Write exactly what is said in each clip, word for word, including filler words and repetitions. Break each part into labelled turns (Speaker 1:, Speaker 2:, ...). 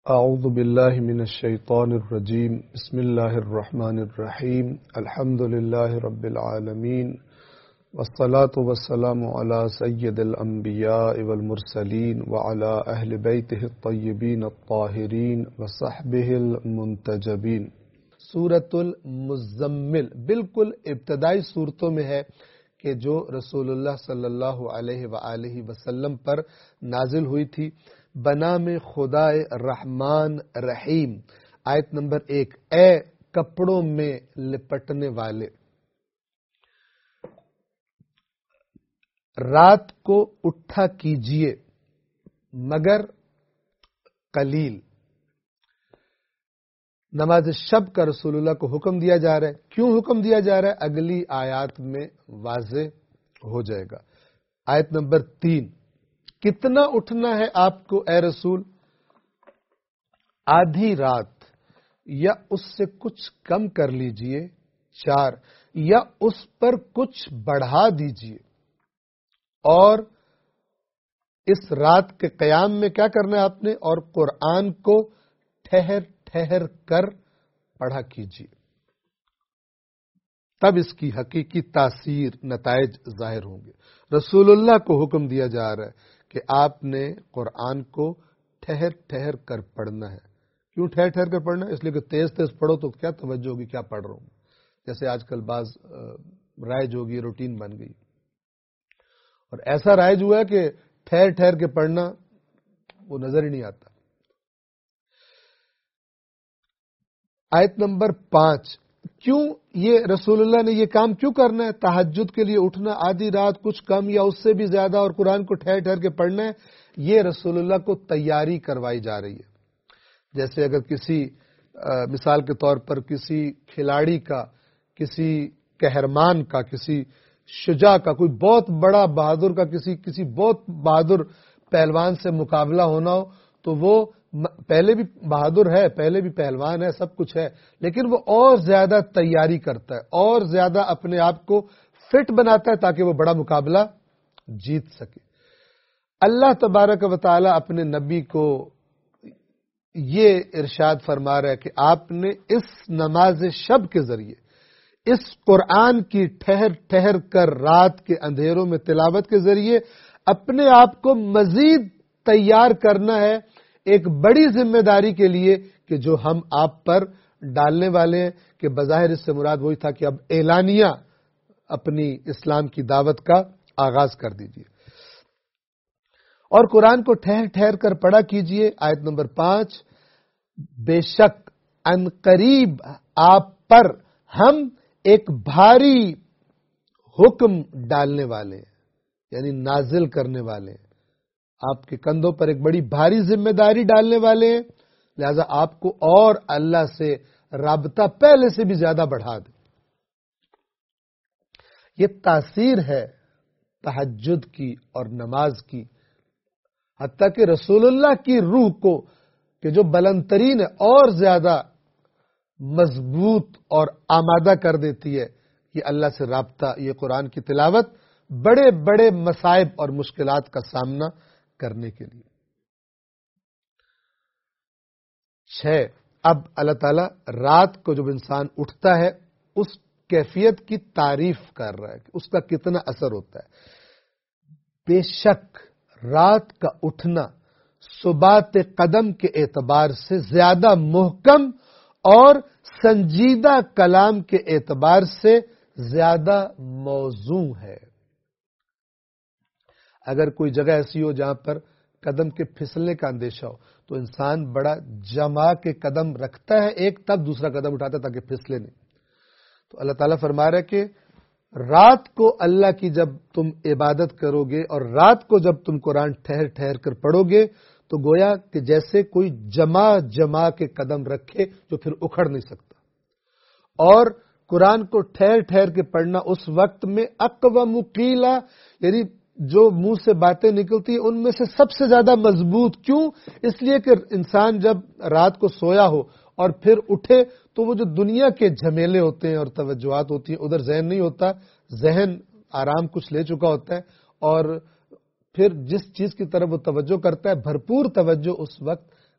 Speaker 1: اعوذ باللہ من الشیطان الرجیم بسم اللہ الرحمن الرحیم الحمد للہ رب العالمین والصلاة والسلام علی سید الانبیاء والمرسلین وعلی اہل بیتہ الطیبین الطاہرین وصحبہ المنتجبین۔ سورۃ المزمل بالکل ابتدائی صورتوں میں ہے کہ جو رسول اللہ صلی اللہ علیہ وآلہ وسلم پر نازل ہوئی تھی، بنام خدا رحمان رحیم۔ آیت نمبر ایک، اے کپڑوں میں لپٹنے والے، رات کو اٹھا کیجئے مگر قلیل۔ نماز شب کا رسول اللہ کو حکم دیا جا رہا ہے۔ کیوں حکم دیا جا رہا ہے؟ اگلی آیات میں واضح ہو جائے گا۔ آیت نمبر تین، کتنا اٹھنا ہے آپ کو اے رسول؟ آدھی رات یا اس سے کچھ کم کر لیجئے، چار، یا اس پر کچھ بڑھا دیجئے۔ اور اس رات کے قیام میں کیا کرنا ہے آپ نے؟ اور قرآن کو ٹھہر ٹھہر کر پڑھا کیجئے، تب اس کی حقیقی تاثیر نتائج ظاہر ہوں گے۔ رسول اللہ کو حکم دیا جا رہا ہے کہ آپ نے قرآن کو ٹھہر ٹھہر کر پڑھنا ہے۔ کیوں ٹھہر ٹھہر کر پڑھنا ہے؟ اس لیے کہ تیز تیز پڑھو تو کیا توجہ ہوگی، کیا پڑھ رہا ہوں۔ جیسے آج کل بعض رائج ہوگی، روٹین بن گئی، اور ایسا رائج ہوا ہے کہ ٹھہر ٹھہر کے پڑھنا وہ نظر ہی نہیں آتا۔ آیت نمبر پانچ، کیوں یہ رسول اللہ نے یہ کام کیوں کرنا ہے؟ تہجد کے لیے اٹھنا، آدھی رات کچھ کم یا اس سے بھی زیادہ، اور قرآن کو ٹھہر ٹھہر کے پڑھنا ہے۔ یہ رسول اللہ کو تیاری کروائی جا رہی ہے۔ جیسے اگر کسی مثال کے طور پر کسی کھلاڑی کا، کسی قہرمان کا، کسی شجاع کا، کوئی بہت بڑا بہادر کا کسی کسی بہت بہادر پہلوان سے مقابلہ ہونا ہو، تو وہ پہلے بھی بہادر ہے، پہلے بھی پہلوان ہے، سب کچھ ہے، لیکن وہ اور زیادہ تیاری کرتا ہے، اور زیادہ اپنے آپ کو فٹ بناتا ہے تاکہ وہ بڑا مقابلہ جیت سکے۔ اللہ تبارک و تعالی اپنے نبی کو یہ ارشاد فرما رہا ہے کہ آپ نے اس نماز شب کے ذریعے، اس قرآن کی ٹھہر ٹھہر کر رات کے اندھیروں میں تلاوت کے ذریعے اپنے آپ کو مزید تیار کرنا ہے ایک بڑی ذمہ داری کے لیے کہ جو ہم آپ پر ڈالنے والے ہیں، کہ بظاہر اس سے مراد وہی تھا کہ اب اعلانیہ اپنی اسلام کی دعوت کا آغاز کر دیجئے، اور قرآن کو ٹھہر ٹھہر کر پڑھا کیجئے۔ آیت نمبر پانچ، بے شک ان قریب آپ پر ہم ایک بھاری حکم ڈالنے والے ہیں، یعنی نازل کرنے والے ہیں، آپ کے کندھوں پر ایک بڑی بھاری ذمہ داری ڈالنے والے ہیں، لہذا آپ کو اور اللہ سے رابطہ پہلے سے بھی زیادہ بڑھا دیں۔ یہ تاثیر ہے تہجد کی اور نماز کی، حتیٰ کہ رسول اللہ کی روح کو کہ جو بلند ترین ہے اور زیادہ مضبوط اور آمادہ کر دیتی ہے یہ اللہ سے رابطہ، یہ قرآن کی تلاوت بڑے بڑے مصائب اور مشکلات کا سامنا کرنے کے لیے۔ چھ، اب اللہ تعالیٰ رات کو جب انسان اٹھتا ہے اس کیفیت کی تعریف کر رہا ہے کہ اس کا کتنا اثر ہوتا ہے۔ بے شک رات کا اٹھنا ثبات قدم کے اعتبار سے زیادہ محکم اور سنجیدہ کلام کے اعتبار سے زیادہ موزوں ہے۔ اگر کوئی جگہ ایسی ہو جہاں پر قدم کے پھسلنے کا اندیشہ ہو تو انسان بڑا جما کے قدم رکھتا ہے، ایک تب دوسرا قدم اٹھاتا ہے تاکہ پھسلے نہیں۔ تو اللہ تعالیٰ فرما رہا ہے کہ رات کو اللہ کی جب تم عبادت کرو گے اور رات کو جب تم قرآن ٹھہر ٹھہر کر پڑھو گے تو گویا کہ جیسے کوئی جما جما کے قدم رکھے جو پھر اکھڑ نہیں سکتا۔ اور قرآن کو ٹھہر ٹھہر کے پڑھنا اس وقت میں اقوم قیلا، یعنی جو منہ سے باتیں نکلتی ہیں ان میں سے سب سے زیادہ مضبوط۔ کیوں؟ اس لیے کہ انسان جب رات کو سویا ہو اور پھر اٹھے تو وہ جو دنیا کے جھمیلے ہوتے ہیں اور توجہات ہوتی ہیں ادھر ذہن نہیں ہوتا، ذہن آرام کچھ لے چکا ہوتا ہے، اور پھر جس چیز کی طرف وہ توجہ کرتا ہے بھرپور توجہ اس وقت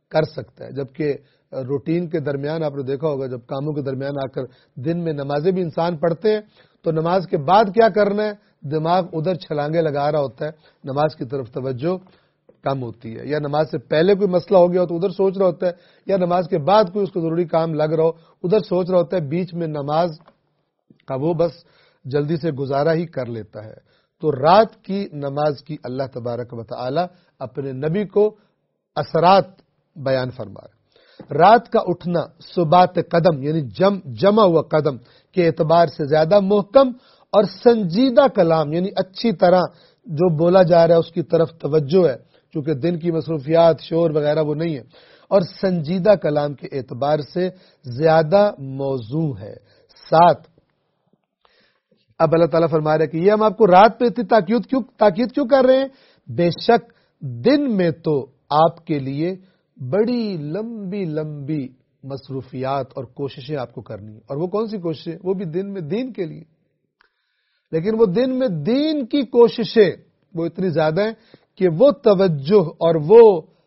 Speaker 1: کر سکتا ہے. جبکہ روٹین کے درمیان آپ نے دیکھا ہوگا جب کاموں کے درمیان آ کر دن میں نمازیں بھی انسان پڑھتے ہیں تو نماز کے بعد کیا کرنا ہے, دماغ ادھر چھلانگے لگا رہا ہوتا ہے, نماز کی طرف توجہ کم ہوتی ہے. یا نماز سے پہلے کوئی مسئلہ ہو گیا ہو تو ادھر سوچ رہا ہوتا ہے, یا نماز کے بعد کوئی اس کو ضروری کام لگ رہا ہو ادھر سوچ رہا ہوتا ہے. بیچ میں نماز کا وہ بس جلدی سے گزارا ہی کر لیتا ہے. تو رات کی نماز کی اللہ تبارک و تعالی اپنے نبی کو اثرات بیان فرما رہے. رات کا اٹھنا ثبات قدم یعنی جم جمع ہوا قدم کے اعتبار سے زیادہ محکم اور سنجیدہ کلام یعنی اچھی طرح جو بولا جا رہا ہے اس کی طرف توجہ ہے, چونکہ دن کی مصروفیات شور وغیرہ وہ نہیں ہے, اور سنجیدہ کلام کے اعتبار سے زیادہ موزوں ہے. سات, اب اللہ تعالیٰ فرما رہے ہیں کہ یہ ہم آپ کو رات پہ اتنی تاکید کیوں تاکید کیوں کر رہے ہیں؟ بے شک دن میں تو آپ کے لیے بڑی لمبی لمبی مصروفیات اور کوششیں آپ کو کرنی ہیں. اور وہ کون سی کوششیں؟ وہ بھی دن میں دین کے لیے. لیکن وہ دن میں دین کی کوششیں وہ اتنی زیادہ ہیں کہ وہ توجہ اور وہ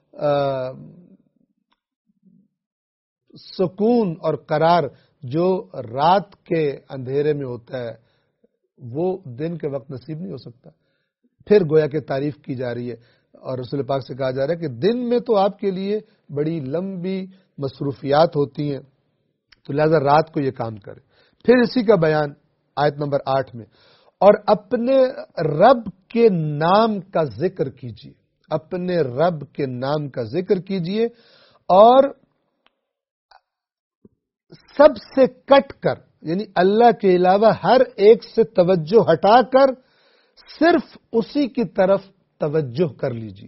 Speaker 1: سکون اور قرار جو رات کے اندھیرے میں ہوتا ہے وہ دن کے وقت نصیب نہیں ہو سکتا. پھر گویا کہ تعریف کی جا رہی ہے اور رسول پاک سے کہا جا رہا ہے کہ دن میں تو آپ کے لیے بڑی لمبی مصروفیات ہوتی ہیں, تو لہذا رات کو یہ کام کرے. پھر اسی کا بیان آیت نمبر آٹھ میں, اور اپنے رب کے نام کا ذکر کیجیے, اپنے رب کے نام کا ذکر کیجیے اور سب سے کٹ کر یعنی اللہ کے علاوہ ہر ایک سے توجہ ہٹا کر صرف اسی کی طرف توجہ کر لیجیے.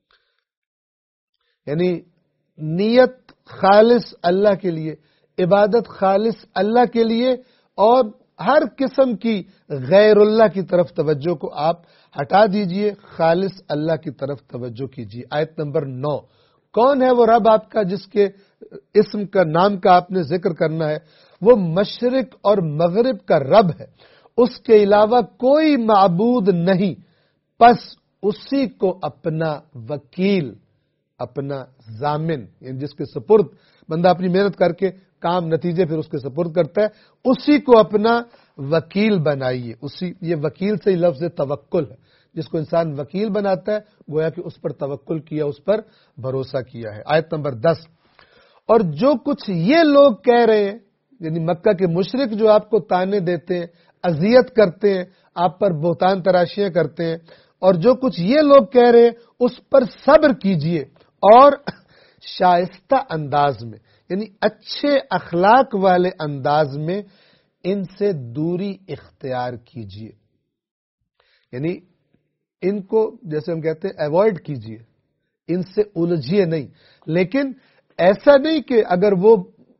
Speaker 1: یعنی نیت خالص اللہ کے لیے, عبادت خالص اللہ کے لیے, اور ہر قسم کی غیر اللہ کی طرف توجہ کو آپ ہٹا دیجئے, خالص اللہ کی طرف توجہ کیجیے. آیت نمبر نو, کون ہے وہ رب آپ کا جس کے اسم کا نام کا آپ نے ذکر کرنا ہے؟ وہ مشرق اور مغرب کا رب ہے, اس کے علاوہ کوئی معبود نہیں, پس اسی کو اپنا وکیل, اپنا ضامن یعنی جس کے سپرد بندہ اپنی محنت کر کے کام نتیجے پھر اس کے سپرد کرتا ہے, اسی کو اپنا وکیل بنائیے. اسی یہ وکیل سے ہی لفظ توکل ہے, جس کو انسان وکیل بناتا ہے گویا کہ اس پر توکل کیا, اس پر بھروسہ کیا ہے. آیت نمبر دس, اور جو کچھ یہ لوگ کہہ رہے ہیں یعنی مکہ کے مشرک جو آپ کو تانے دیتے ہیں, اذیت کرتے ہیں, آپ پر بہتان تراشیاں کرتے ہیں, اور جو کچھ یہ لوگ کہہ رہے ہیں اس پر صبر کیجئے اور شائستہ انداز میں یعنی اچھے اخلاق والے انداز میں ان سے دوری اختیار کیجئے. یعنی ان کو جیسے ہم کہتے ہیں ایوائڈ کیجئے, ان سے الجھیے نہیں, لیکن ایسا نہیں کہ اگر وہ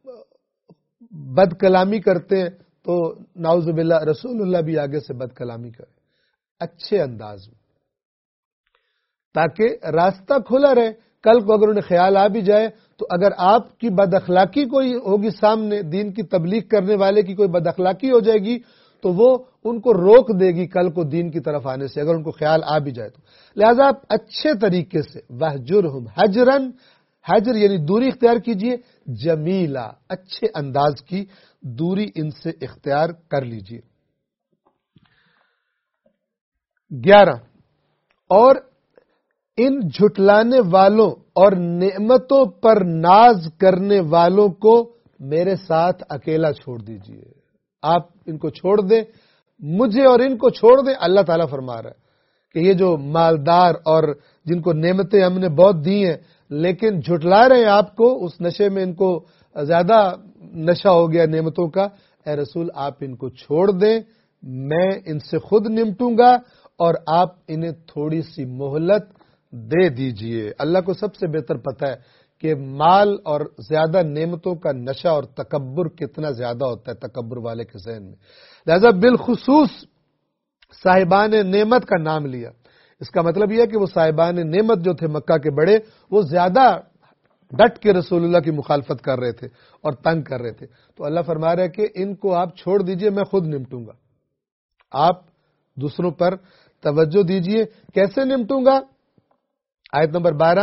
Speaker 1: بد کلامی کرتے ہیں تو نعوذ باللہ رسول اللہ بھی آگے سے بد کلامی کرے, اچھے انداز میں, تاکہ راستہ کھلا رہے. کل کو اگر انہیں خیال آ بھی جائے تو اگر آپ کی بد اخلاقی کوئی ہوگی سامنے, دین کی تبلیغ کرنے والے کی کوئی بد اخلاقی ہو جائے گی تو وہ ان کو روک دے گی کل کو دین کی طرف آنے سے, اگر ان کو خیال آ بھی جائے تو. لہذا آپ اچھے طریقے سے وَہْجُرْهُمْ حَجْرًا, حجر یعنی دوری اختیار کیجئے, جمیلا اچھے انداز کی دوری ان سے اختیار کر لیجئے. گیارہ, اور ان جھٹلانے والوں اور نعمتوں پر ناز کرنے والوں کو میرے ساتھ اکیلا چھوڑ دیجئے. آپ ان کو چھوڑ دیں, مجھے اور ان کو چھوڑ دیں. اللہ تعالیٰ فرما رہا ہے کہ یہ جو مالدار اور جن کو نعمتیں ہم نے بہت دی ہیں لیکن جھٹلا رہے ہیں آپ کو, اس نشے میں ان کو زیادہ نشہ ہو گیا نعمتوں کا, اے رسول آپ ان کو چھوڑ دیں, میں ان سے خود نمٹوں گا اور آپ انہیں تھوڑی سی مہلت دے دیجئے. اللہ کو سب سے بہتر پتہ ہے کہ مال اور زیادہ نعمتوں کا نشہ اور تکبر کتنا زیادہ ہوتا ہے تکبر والے کے ذہن میں. لہذا بالخصوص صاحبان نعمت کا نام لیا. اس کا مطلب یہ ہے کہ وہ صاحبان نعمت جو تھے مکہ کے بڑے, وہ زیادہ ڈٹ کے رسول اللہ کی مخالفت کر رہے تھے اور تنگ کر رہے تھے. تو اللہ فرما رہا ہے کہ ان کو آپ چھوڑ دیجئے, میں خود نمٹوں گا. آپ دوسروں پر توجہ دیجئے. کیسے نمٹوں گا؟ آیت نمبر بارہ,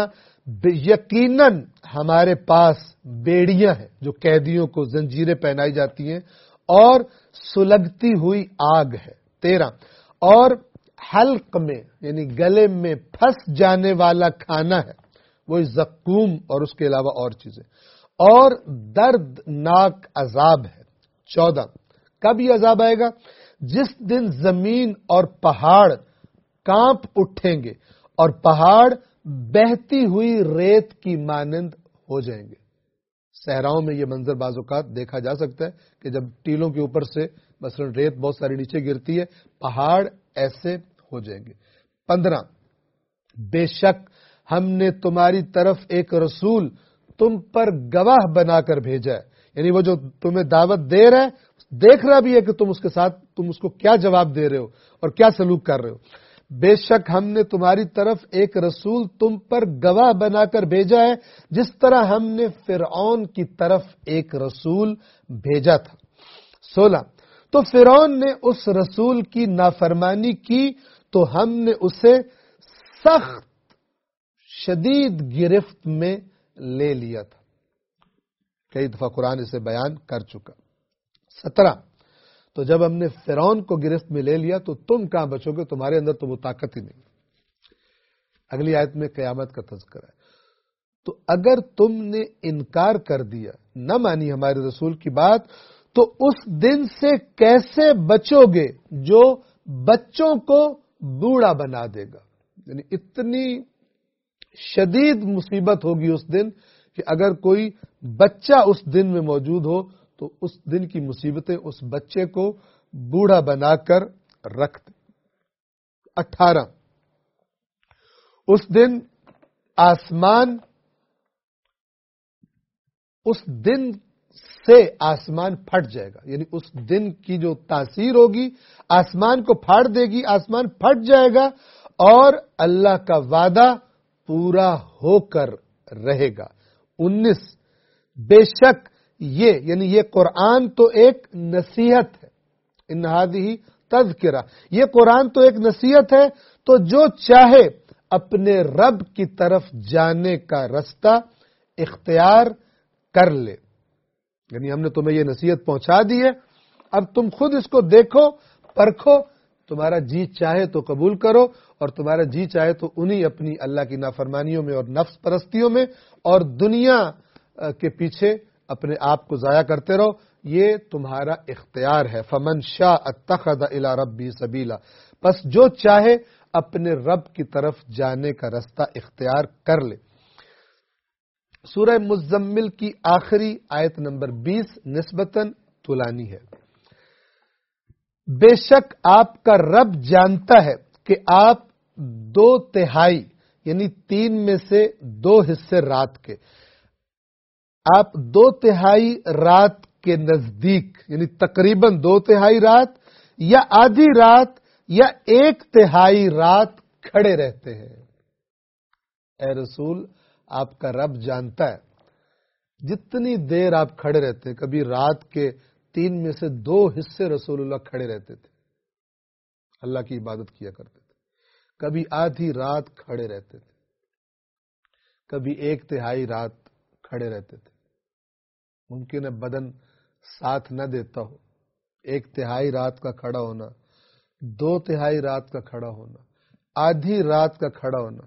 Speaker 1: یقیناً ہمارے پاس بیڑیاں ہیں جو قیدیوں کو زنجیریں پہنائی جاتی ہیں اور سلگتی ہوئی آگ ہے۔ تیرہ، اور حلق میں یعنی گلے میں پھنس جانے والا کھانا ہے، وہ زقوم اور اس کے علاوہ اور چیزیں، اور دردناک عذاب ہے۔ چودہ، کب یہ عذاب آئے گا؟ جس دن زمین اور پہاڑ کانپ اٹھیں گے اور پہاڑ بہتی ہوئی ریت کی مانند ہو جائیں گے۔ صحراؤں میں یہ منظر بعض اوقات دیکھا جا سکتا ہے کہ جب ٹیلوں کے اوپر سے مثلا ریت بہت ساری نیچے گرتی ہے، پہاڑ ایسے ہو جائیں گے۔ پندرہ، بے شک ہم نے تمہاری طرف ایک رسول تم پر گواہ بنا کر بھیجا ہے، یعنی وہ جو تمہیں دعوت دے رہا ہے دیکھ رہا بھی ہے کہ تم اس کے ساتھ تم اس کو کیا جواب دے رہے ہو اور کیا سلوک کر رہے ہو۔ بے شک ہم نے تمہاری طرف ایک رسول تم پر گواہ بنا کر بھیجا ہے، جس طرح ہم نے فرعون کی طرف ایک رسول بھیجا تھا۔ سولہ، تو فرعون نے اس رسول کی نافرمانی کی تو ہم نے اسے سخت شدید گرفت میں لے لیا تھا۔ کئی دفعہ قرآن اسے بیان کر چکا۔ سترہ، تو جب ہم نے فرعون کو گرفت میں لے لیا تو تم کہاں بچو گے، تمہارے اندر تو وہ طاقت ہی نہیں۔ اگلی آیت میں قیامت کا تذکرہ ہے۔ تو اگر تم نے انکار کر دیا، نہ مانی ہمارے رسول کی بات، تو اس دن سے کیسے بچو گے جو بچوں کو بوڑھا بنا دے گا؟ یعنی اتنی شدید مصیبت ہوگی اس دن کہ اگر کوئی بچہ اس دن میں موجود ہو تو اس دن کی مصیبتیں اس بچے کو بوڑھا بنا کر رکھ دیں۔ اٹھارہ، اس دن آسمان اس دن سے آسمان پھٹ جائے گا، یعنی اس دن کی جو تاثیر ہوگی آسمان کو پھاڑ دے گی، آسمان پھٹ جائے گا اور اللہ کا وعدہ پورا ہو کر رہے گا۔ انیس، بے شک یہ یعنی یہ قرآن تو ایک نصیحت ہے، ان ہذہ تذکرہ، یہ قرآن تو ایک نصیحت ہے، تو جو چاہے اپنے رب کی طرف جانے کا رستہ اختیار کر لے۔ یعنی ہم نے تمہیں یہ نصیحت پہنچا دی ہے، اب تم خود اس کو دیکھو پرکھو، تمہارا جی چاہے تو قبول کرو اور تمہارا جی چاہے تو انہی اپنی اللہ کی نافرمانیوں میں اور نفس پرستیوں میں اور دنیا کے پیچھے اپنے آپ کو ضائع کرتے رہو، یہ تمہارا اختیار ہے۔ فمن شاء اتخذ الی ربہ سبیلا، پس جو چاہے اپنے رب کی طرف جانے کا راستہ اختیار کر لے۔ سورہ مزمل کی آخری آیت نمبر بیس نسبتاً طولانی ہے۔ بے شک آپ کا رب جانتا ہے کہ آپ دو تہائی یعنی تین میں سے دو حصے رات کے، آپ دو تہائی رات کے نزدیک یعنی تقریباً دو تہائی رات یا آدھی رات یا ایک تہائی رات کھڑے رہتے ہیں۔ اے رسول، آپ کا رب جانتا ہے جتنی دیر آپ کھڑے رہتے ہیں، کبھی رات کے تین میں سے دو حصے رسول اللہ کھڑے رہتے تھے، اللہ کی عبادت کیا کرتے تھے، کبھی آدھی رات کھڑے رہتے تھے، کبھی ایک تہائی رات کھڑے رہتے تھے۔ ممکن ہے بدن ساتھ نہ دیتا ہو، ایک تہائی رات کا کھڑا ہونا، دو تہائی رات کا کھڑا ہونا، آدھی رات کا کھڑا ہونا،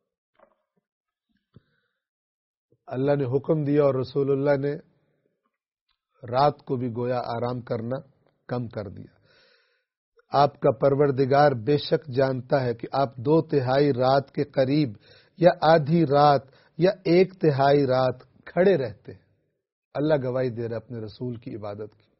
Speaker 1: اللہ نے حکم دیا اور رسول اللہ نے رات کو بھی گویا آرام کرنا کم کر دیا۔ آپ کا پروردگار بے شک جانتا ہے کہ آپ دو تہائی رات کے قریب یا آدھی رات یا ایک تہائی رات کھڑے رہتے ہیں۔ اللہ گواہی دے رہا ہے اپنے رسول کی عبادت کی،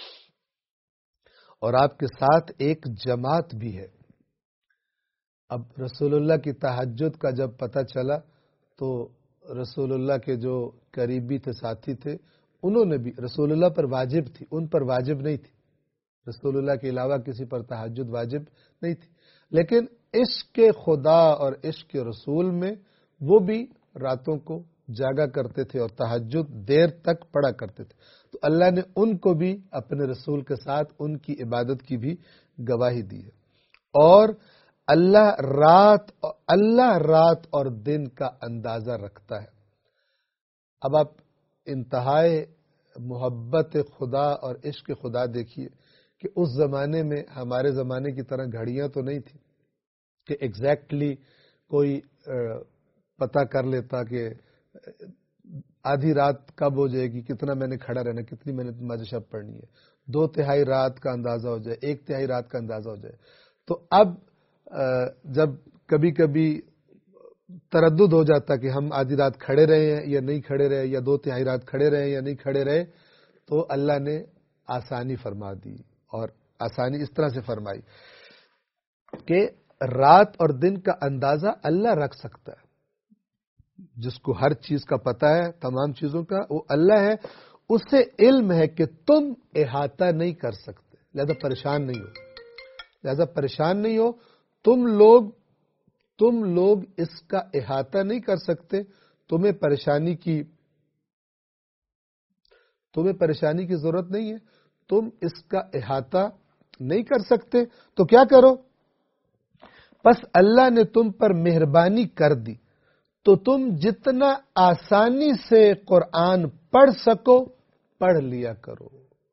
Speaker 1: اور آپ کے ساتھ ایک جماعت بھی ہے۔ اب رسول اللہ کی تہجد کا جب پتہ چلا تو رسول اللہ کے جو قریبی تھے، ساتھی تھے، انہوں نے بھی، رسول اللہ پر واجب تھی، ان پر واجب نہیں تھی، رسول اللہ کے علاوہ کسی پر تہجد واجب نہیں تھی، لیکن عشق خدا اور عشق رسول میں وہ بھی راتوں کو جاگا کرتے تھے اور تہجد دیر تک پڑھا کرتے تھے، تو اللہ نے ان کو بھی اپنے رسول کے ساتھ ان کی عبادت کی بھی گواہی دی ہے۔ اور اللہ رات اللہ رات اور دن کا اندازہ رکھتا ہے۔ اب آپ انتہائی محبت خدا اور عشق خدا دیکھیے کہ اس زمانے میں ہمارے زمانے کی طرح گھڑیاں تو نہیں تھیں کہ ایگزیکٹلی کوئی پتہ کر لیتا کہ آدھی رات کب ہو جائے گی، کتنا میں نے کھڑا رہنا، کتنی میں نے نماز شب پڑھنی ہے، دو تہائی رات کا اندازہ ہو جائے، ایک تہائی رات کا اندازہ ہو جائے۔ تو اب جب کبھی کبھی تردد ہو جاتا کہ ہم آدھی رات کھڑے رہے ہیں یا نہیں کھڑے رہے، یا دو تہائی رات کھڑے رہے یا نہیں کھڑے رہے، تو اللہ نے آسانی فرما دی، اور آسانی اس طرح سے فرمائی کہ رات اور دن کا اندازہ اللہ رکھ سکتا ہے۔ جس کو ہر چیز کا پتہ ہے، تمام چیزوں کا، وہ اللہ ہے، اسے علم ہے کہ تم احاطہ نہیں کر سکتے، لہذا پریشان نہیں ہو لہذا پریشان نہیں ہو تم لوگ تم لوگ اس کا احاطہ نہیں کر سکتے، تمہیں پریشانی کی تمہیں پریشانی کی ضرورت نہیں ہے، تم اس کا احاطہ نہیں کر سکتے، تو کیا کرو؟ بس اللہ نے تم پر مہربانی کر دی تو تم جتنا آسانی سے قرآن پڑھ سکو پڑھ لیا کرو۔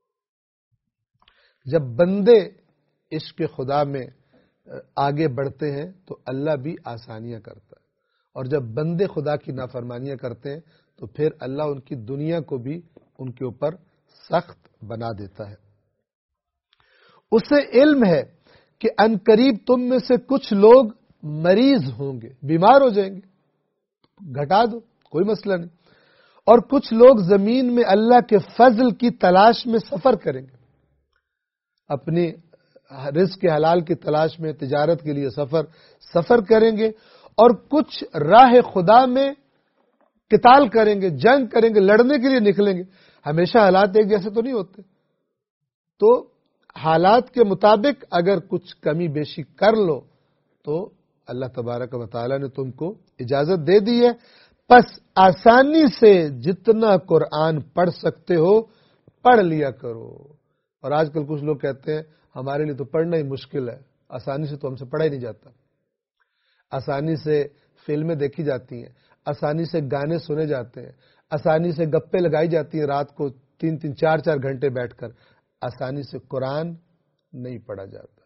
Speaker 1: جب بندے عشق خدا میں آگے بڑھتے ہیں تو اللہ بھی آسانیاں کرتا ہے، اور جب بندے خدا کی نافرمانیاں کرتے ہیں تو پھر اللہ ان کی دنیا کو بھی ان کے اوپر سخت بنا دیتا ہے۔ اسے علم ہے کہ عنقریب تم میں سے کچھ لوگ مریض ہوں گے، بیمار ہو جائیں گے، گھٹا دو، کوئی مسئلہ نہیں، اور کچھ لوگ زمین میں اللہ کے فضل کی تلاش میں سفر کریں گے، اپنی رزق کے حلال کی تلاش میں، تجارت کے لیے سفر سفر کریں گے، اور کچھ راہ خدا میں قتال کریں گے، جنگ کریں گے، لڑنے کے لیے نکلیں گے۔ ہمیشہ حالات ایک جیسے تو نہیں ہوتے، تو حالات کے مطابق اگر کچھ کمی بیشی کر لو تو اللہ تبارک و تعالی نے تم کو اجازت دے دی ہے۔ پس آسانی سے جتنا قرآن پڑھ سکتے ہو پڑھ لیا کرو۔ اور آج کل کچھ لوگ کہتے ہیں ہمارے لیے تو پڑھنا ہی مشکل ہے، آسانی سے تو ہم سے پڑھا ہی نہیں جاتا، آسانی سے فلمیں دیکھی جاتی ہیں، آسانی سے گانے سنے جاتے ہیں، آسانی سے گپے لگائی جاتی ہیں رات کو تین تین چار چار گھنٹے بیٹھ کر، آسانی سے قرآن نہیں پڑھا جاتا۔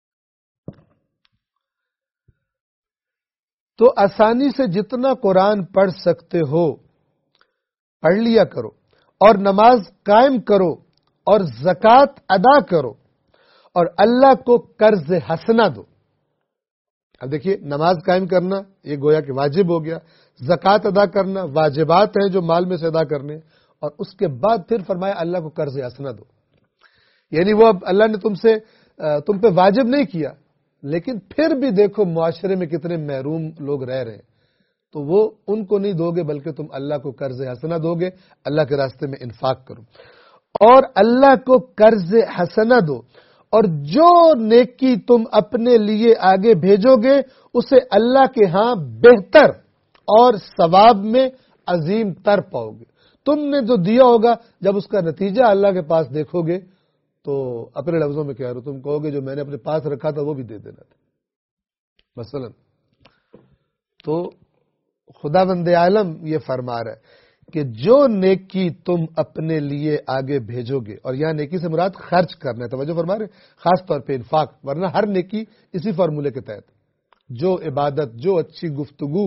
Speaker 1: تو آسانی سے جتنا قرآن پڑھ سکتے ہو پڑھ لیا کرو، اور نماز قائم کرو اور زکوٰۃ ادا کرو، اور اللہ کو قرض حسنہ دو۔ اب دیکھیے، نماز قائم کرنا یہ گویا کہ واجب ہو گیا، زکوٰۃ ادا کرنا واجبات ہیں جو مال میں سے ادا کرنے، اور اس کے بعد پھر فرمایا اللہ کو قرض حسنہ دو۔ یعنی وہ اب اللہ نے تم سے تم پہ واجب نہیں کیا، لیکن پھر بھی دیکھو معاشرے میں کتنے محروم لوگ رہ رہے ہیں، تو وہ ان کو نہیں دو گے بلکہ تم اللہ کو قرض حسنہ دو گے، اللہ کے راستے میں انفاق کرو، اور اللہ کو قرض حسنہ دو، اور جو نیکی تم اپنے لیے آگے بھیجو گے اسے اللہ کے ہاں بہتر اور ثواب میں عظیم تر پاؤ گے۔ تم نے جو دیا ہوگا جب اس کا نتیجہ اللہ کے پاس دیکھو گے تو اپنے لفظوں میں کہہ رہا ہوں، تم کہو گے جو میں نے اپنے پاس رکھا تھا وہ بھی دے دینا تھا مثلا۔ تو خدا بند عالم یہ فرما رہا ہے کہ جو نیکی تم اپنے لیے آگے بھیجو گے، اور یہاں نیکی سے مراد خرچ کرنا ہے، توجہ فرما رہے، خاص طور پہ انفاق، ورنہ ہر نیکی اسی فارمولے کے تحت، جو عبادت، جو اچھی گفتگو،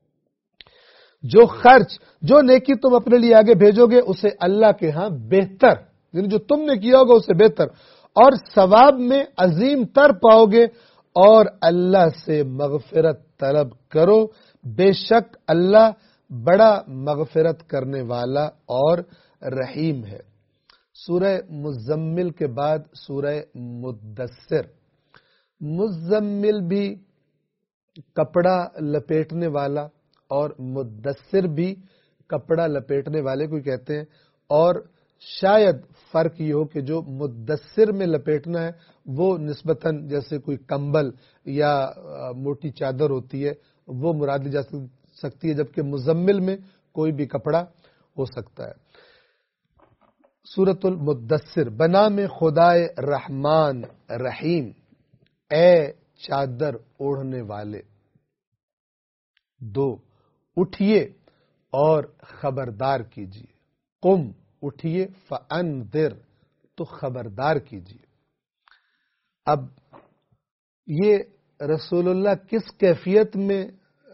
Speaker 1: جو خرچ، جو نیکی تم اپنے لیے آگے بھیجو گے اسے اللہ کے ہاں بہتر، یعنی جو تم نے کیا ہوگا اسے بہتر اور ثواب میں عظیم تر پاؤ گے، اور اللہ سے مغفرت طلب کرو، بے شک اللہ بڑا مغفرت کرنے والا اور رحیم ہے۔ سورہ مزمل کے بعد سورہ مدثر۔ مزمل بھی کپڑا لپیٹنے والا اور مدثر بھی کپڑا لپیٹنے والے کو کہتے ہیں، اور شاید فرق یہ ہو کہ جو مدثر میں لپیٹنا ہے وہ نسبتاً جیسے کوئی کمبل یا موٹی چادر ہوتی ہے وہ مراد لی جا سکتی ہے، جبکہ مزمل میں کوئی بھی کپڑا ہو سکتا ہے۔ سورۃ المدثر۔ بنام خدائے رحمان رحیم، اے چادر اوڑھنے والے. دو, اٹھیے اور خبردار کیجیے. قم, اٹھیے, فانذر, تو خبردار کیجیے. اب یہ رسول اللہ کس کیفیت میں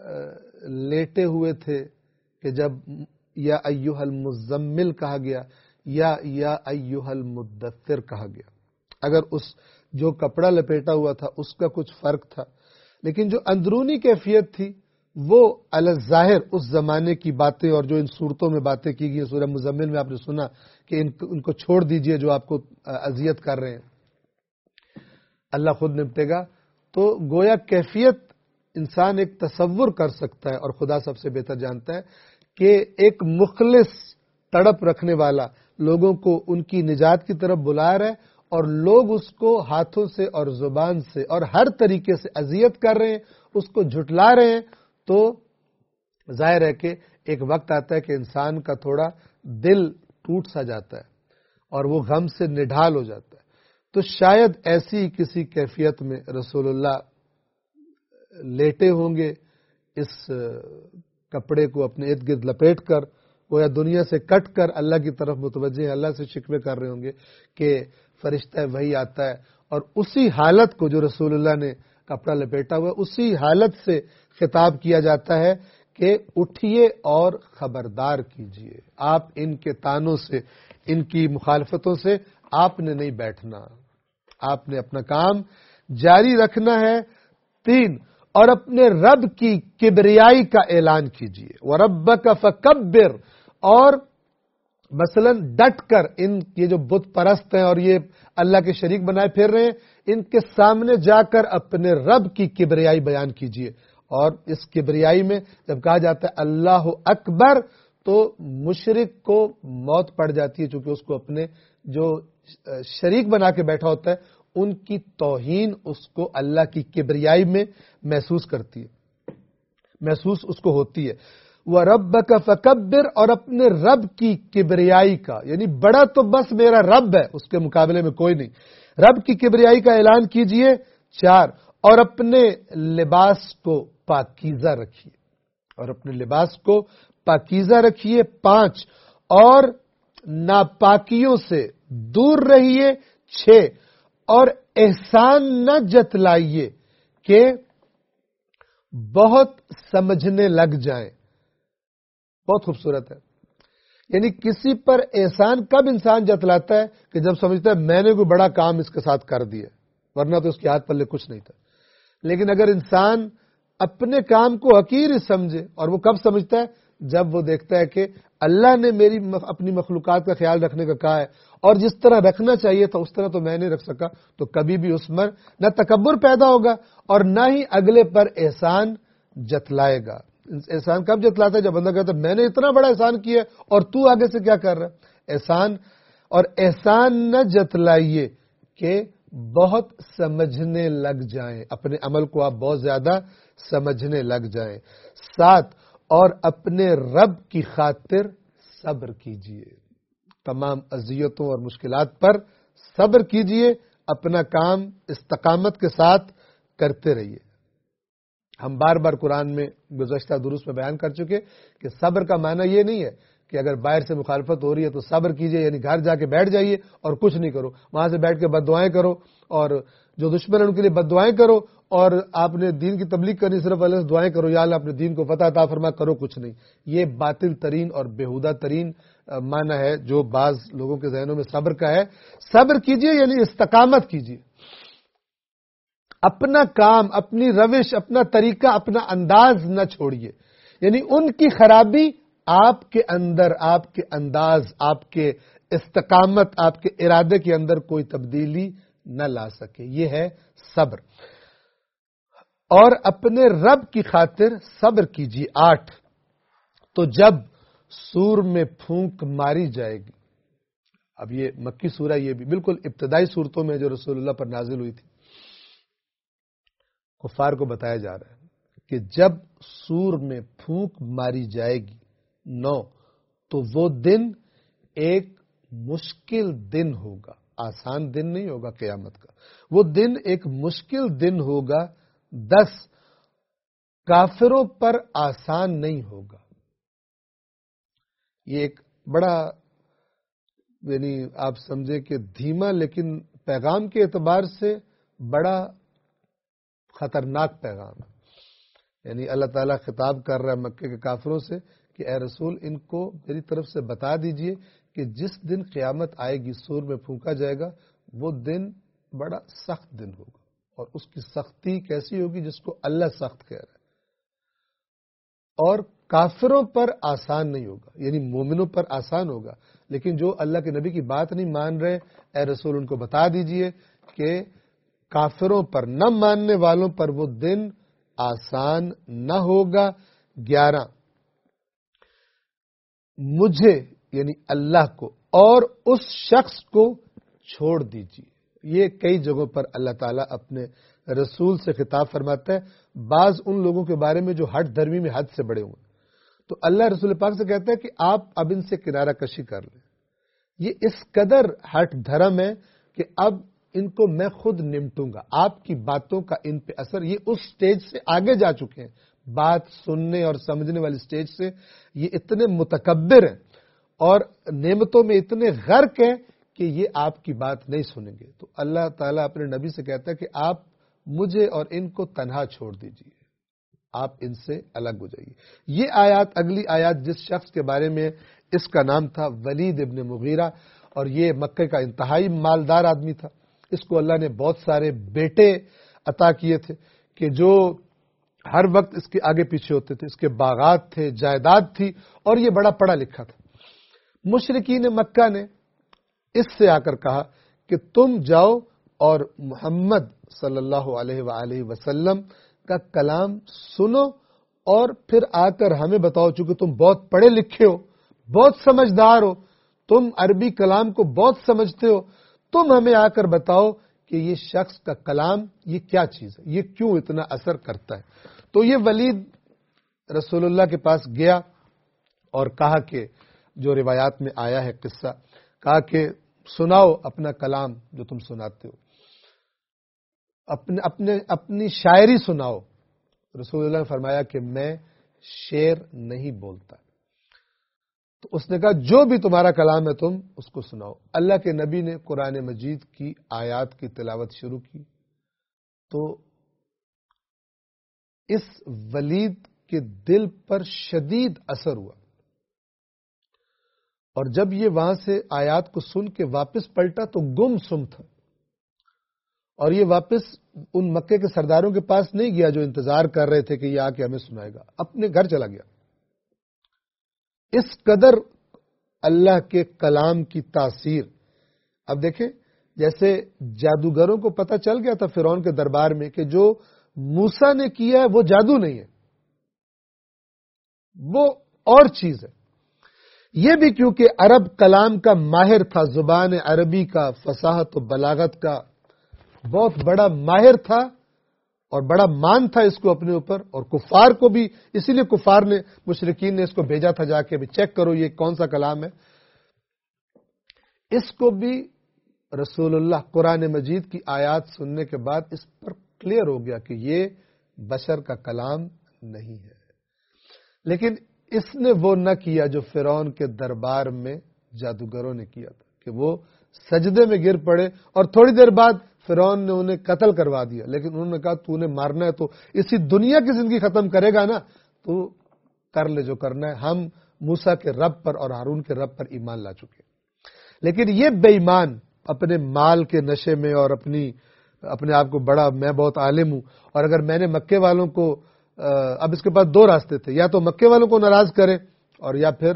Speaker 1: لیٹے ہوئے تھے کہ جب یا ایھا المزمل کہا گیا یا یا ایھا المدثر کہا گیا؟ اگر اس جو کپڑا لپیٹا ہوا تھا اس کا کچھ فرق تھا، لیکن جو اندرونی کیفیت تھی وہ الظاہر اس زمانے کی باتیں، اور جو ان صورتوں میں باتیں کی گئی. سورہ مزمل میں آپ نے سنا کہ ان کو چھوڑ دیجئے جو آپ کو اذیت کر رہے ہیں، اللہ خود نمٹے گا. تو گویا کیفیت انسان ایک تصور کر سکتا ہے، اور خدا سب سے بہتر جانتا ہے کہ ایک مخلص تڑپ رکھنے والا لوگوں کو ان کی نجات کی طرف بلا رہا ہے، اور لوگ اس کو ہاتھوں سے اور زبان سے اور ہر طریقے سے اذیت کر رہے ہیں، اس کو جھٹلا رہے ہیں. تو ظاہر ہے کہ ایک وقت آتا ہے کہ انسان کا تھوڑا دل ٹوٹ سا جاتا ہے اور وہ غم سے نڈھال ہو جاتا ہے. تو شاید ایسی کسی کیفیت میں رسول اللہ لیٹے ہوں گے، اس کپڑے کو اپنے ارد گرد لپیٹ کر، گویا دنیا سے کٹ کر اللہ کی طرف متوجہ ہیں، اللہ سے شکوے کر رہے ہوں گے کہ فرشتہ وحی آتا ہے، اور اسی حالت کو جو رسول اللہ نے کپڑا لپیٹا ہوا اسی حالت سے خطاب کیا جاتا ہے کہ اٹھیے اور خبردار کیجیے. آپ ان کے تانوں سے، ان کی مخالفتوں سے آپ نے نہیں بیٹھنا، آپ نے اپنا کام جاری رکھنا ہے. تین، اور اپنے رب کی کبریائی کا اعلان کیجیے. وَرَبَّكَ فَكَبِّرْ، اور مثلا ڈٹ کر ان یہ جو بت پرست ہیں اور یہ اللہ کے شریک بنائے پھر رہے ہیں، ان کے سامنے جا کر اپنے رب کی کبریائی بیان کیجیے. اور اس کبریائی میں جب کہا جاتا ہے اللہ اکبر تو مشرک کو موت پڑ جاتی ہے، چونکہ اس کو اپنے جو شریک بنا کے بیٹھا ہوتا ہے ان کی توہین اس کو اللہ کی کبریائی میں محسوس کرتی ہے، محسوس اس کو ہوتی ہے. وَرَبَّكَ فَكَبِّرْ، اور اپنے رب کی کبریائی کا، یعنی بڑا تو بس میرا رب ہے، اس کے مقابلے میں کوئی نہیں، رب کی کبریائی کا اعلان کیجئے. چار، اور اپنے لباس کو پاکیزہ رکھیے، اور اپنے لباس کو پاکیزہ رکھیے. پانچ، اور ناپاکیوں سے دور رہیے. چھ، اور احسان نہ جتلائیے کہ بہت سمجھنے لگ جائیں. بہت خوبصورت ہے، یعنی کسی پر احسان کب انسان جتلاتا ہے کہ جب سمجھتا ہے میں نے کوئی بڑا کام اس کے ساتھ کر دیا، ورنہ تو اس کے ہاتھ پلے کچھ نہیں تھا. لیکن اگر انسان اپنے کام کو حقیر ہی سمجھے، اور وہ کب سمجھتا ہے؟ جب وہ دیکھتا ہے کہ اللہ نے میری اپنی مخلوقات کا خیال رکھنے کا کہا ہے، اور جس طرح رکھنا چاہیے تھا اس طرح تو میں نہیں رکھ سکا، تو کبھی بھی اس میں نہ تکبر پیدا ہوگا اور نہ ہی اگلے پر احسان جتلائے گا. احسان کب جتلاتا ہے؟ جب بندہ کہتا ہے میں نے اتنا بڑا احسان کیا اور تو آگے سے کیا کر رہا ہے. احسان اور احسان نہ جتلائیے کہ بہت سمجھنے لگ جائیں، اپنے عمل کو آپ بہت زیادہ سمجھنے لگ جائیں. سات، اور اپنے رب کی خاطر صبر کیجئے، تمام اذیتوں اور مشکلات پر صبر کیجئے، اپنا کام استقامت کے ساتھ کرتے رہیے. ہم بار بار قرآن میں گزشتہ دروس میں بیان کر چکے کہ صبر کا معنی یہ نہیں ہے کہ اگر باہر سے مخالفت ہو رہی ہے تو صبر کیجئے، یعنی گھر جا کے بیٹھ جائیے اور کچھ نہیں کرو، وہاں سے بیٹھ کے بد دعائیں کرو، اور جو دشمن ہیں ان کے لیے بد دعائیں کرو، اور آپ نے دین کی تبلیغ کرنی صرف اللہ سے دعائیں کرو یا اللہ اپنے دین کو فتح عطا فرما، کرو کچھ نہیں. یہ باطل ترین اور بیہودہ ترین معنی ہے جو بعض لوگوں کے ذہنوں میں صبر کا ہے. صبر کیجئے یعنی استقامت کیجئے، اپنا کام، اپنی روش، اپنا طریقہ، اپنا انداز نہ چھوڑیے. یعنی ان کی خرابی آپ کے اندر، آپ کے انداز، آپ کے استقامت، آپ کے ارادے کے اندر کوئی تبدیلی نہ لا سکے. یہ ہے صبر. اور اپنے رب کی خاطر صبر کیجیے. آٹھ، تو جب سور میں پھونک ماری جائے گی. اب یہ مکی سورہ، یہ بھی بالکل ابتدائی صورتوں میں جو رسول اللہ پر نازل ہوئی تھی، کفار کو بتایا جا رہا ہے کہ جب سور میں پھونک ماری جائے گی. نو، تو وہ دن ایک مشکل دن ہوگا، آسان دن نہیں ہوگا قیامت کا. وہ دن ایک مشکل دن ہوگا دس کافروں پر آسان نہیں ہوگا. یہ ایک بڑا یعنی آپ سمجھیں کہ دھیما لیکن پیغام کے اعتبار سے بڑا خطرناک پیغام ہے. یعنی اللہ تعالیٰ خطاب کر رہا ہے مکے کے کافروں سے کہ اے رسول ان کو میری طرف سے بتا دیجئے کہ جس دن قیامت آئے گی، سور میں پھونکا جائے گا، وہ دن بڑا سخت دن ہوگا. اور اس کی سختی کیسی ہوگی جس کو اللہ سخت کہہ رہا ہے. اور کافروں پر آسان نہیں ہوگا، یعنی مومنوں پر آسان ہوگا، لیکن جو اللہ کے نبی کی بات نہیں مان رہے، اے رسول ان کو بتا دیجئے کہ کافروں پر، نہ ماننے والوں پر وہ دن آسان نہ ہوگا. گیارہ، مجھے یعنی اللہ کو اور اس شخص کو چھوڑ دیجئے. یہ کئی جگہوں پر اللہ تعالیٰ اپنے رسول سے خطاب فرماتا ہے. بعض ان لوگوں کے بارے میں جو ہٹ دھرمی میں حد سے بڑے ہوئے، تو اللہ رسول پاک سے کہتا ہے کہ آپ اب ان سے کنارہ کشی کر لیں. یہ اس قدر ہٹ دھرم ہے کہ اب ان کو میں خود نمٹوں گا. آپ کی باتوں کا ان پہ اثر، یہ اس سٹیج سے آگے جا چکے ہیں، بات سننے اور سمجھنے والی سٹیج سے. یہ اتنے متکبر ہیں اور نعمتوں میں اتنے غرق ہیں کہ یہ آپ کی بات نہیں سنیں گے. تو اللہ تعالیٰ اپنے نبی سے کہتا ہے کہ آپ مجھے اور ان کو تنہا چھوڑ دیجئے، آپ ان سے الگ ہو جائیے. یہ آیات، اگلی آیات جس شخص کے بارے میں، اس کا نام تھا ولید ابن مغیرہ، اور یہ مکہ کا انتہائی مالدار آدمی تھا. اس کو اللہ نے بہت سارے بیٹے عطا کیے تھے کہ جو ہر وقت اس کے آگے پیچھے ہوتے تھے. اس کے باغات تھے، جائیداد تھی، اور یہ بڑا پڑھا لکھا تھا. مشرکین مکہ نے اس سے آ کر کہا کہ تم جاؤ اور محمد صلی اللہ علیہ وآلہ وسلم کا کلام سنو اور پھر آ کر ہمیں بتاؤ. چونکہ تم بہت پڑھے لکھے ہو، بہت سمجھدار ہو، تم عربی کلام کو بہت سمجھتے ہو، تم ہمیں آ کر بتاؤ کہ یہ شخص کا کلام یہ کیا چیز ہے، یہ کیوں اتنا اثر کرتا ہے. تو یہ ولید رسول اللہ کے پاس گیا اور کہا کہ جو روایات میں آیا ہے قصہ، کہا کہ سناؤ اپنا کلام جو تم سناتے ہو، اپنے اپنے اپنی شاعری سناؤ. رسول اللہ نے فرمایا کہ میں شعر نہیں بولتا. تو اس نے کہا جو بھی تمہارا کلام ہے تم اس کو سناؤ. اللہ کے نبی نے قرآن مجید کی آیات کی تلاوت شروع کی تو اس ولید کے دل پر شدید اثر ہوا، اور جب یہ وہاں سے آیات کو سن کے واپس پلٹا تو گم سم تھا، اور یہ واپس ان مکے کے سرداروں کے پاس نہیں گیا جو انتظار کر رہے تھے کہ یہ آ کے ہمیں سنائے گا، اپنے گھر چلا گیا. اس قدر اللہ کے کلام کی تاثیر. اب دیکھیں جیسے جادوگروں کو پتہ چل گیا تھا فرعون کے دربار میں کہ جو موسیٰ نے کیا ہے وہ جادو نہیں ہے، وہ اور چیز ہے. یہ بھی کیونکہ عرب کلام کا ماہر تھا، زبان عربی کا، فصاحت و بلاغت کا بہت بڑا ماہر تھا اور بڑا مان تھا اس کو اپنے اوپر. اور کفار کو بھی اسی لیے کفار نے، مشرکین نے اس کو بھیجا تھا جا کے بھی چیک کرو یہ کون سا کلام ہے. اس کو بھی رسول اللہ قرآن مجید کی آیات سننے کے بعد اس پر کلیئر ہو گیا کہ یہ بشر کا کلام نہیں ہے. لیکن اس نے وہ نہ کیا جو فرعون کے دربار میں جادوگروں نے کیا تھا کہ وہ سجدے میں گر پڑے اور تھوڑی دیر بعد فرعون نے انہیں قتل کروا دیا. لیکن انہوں نے کہا تو انہیں مارنا ہے تو اسی دنیا کی زندگی ختم کرے گا نا، تو کر لے جو کرنا ہے. ہم موسیٰ کے رب پر اور ہارون کے رب پر ایمان لا چکے. لیکن یہ بے ایمان اپنے مال کے نشے میں اور اپنی اپنے آپ کو بڑا میں بہت عالم ہوں، اور اگر میں نے مکے والوں کو، اب اس کے پاس دو راستے تھے، یا تو مکے والوں کو ناراض کرے اور یا پھر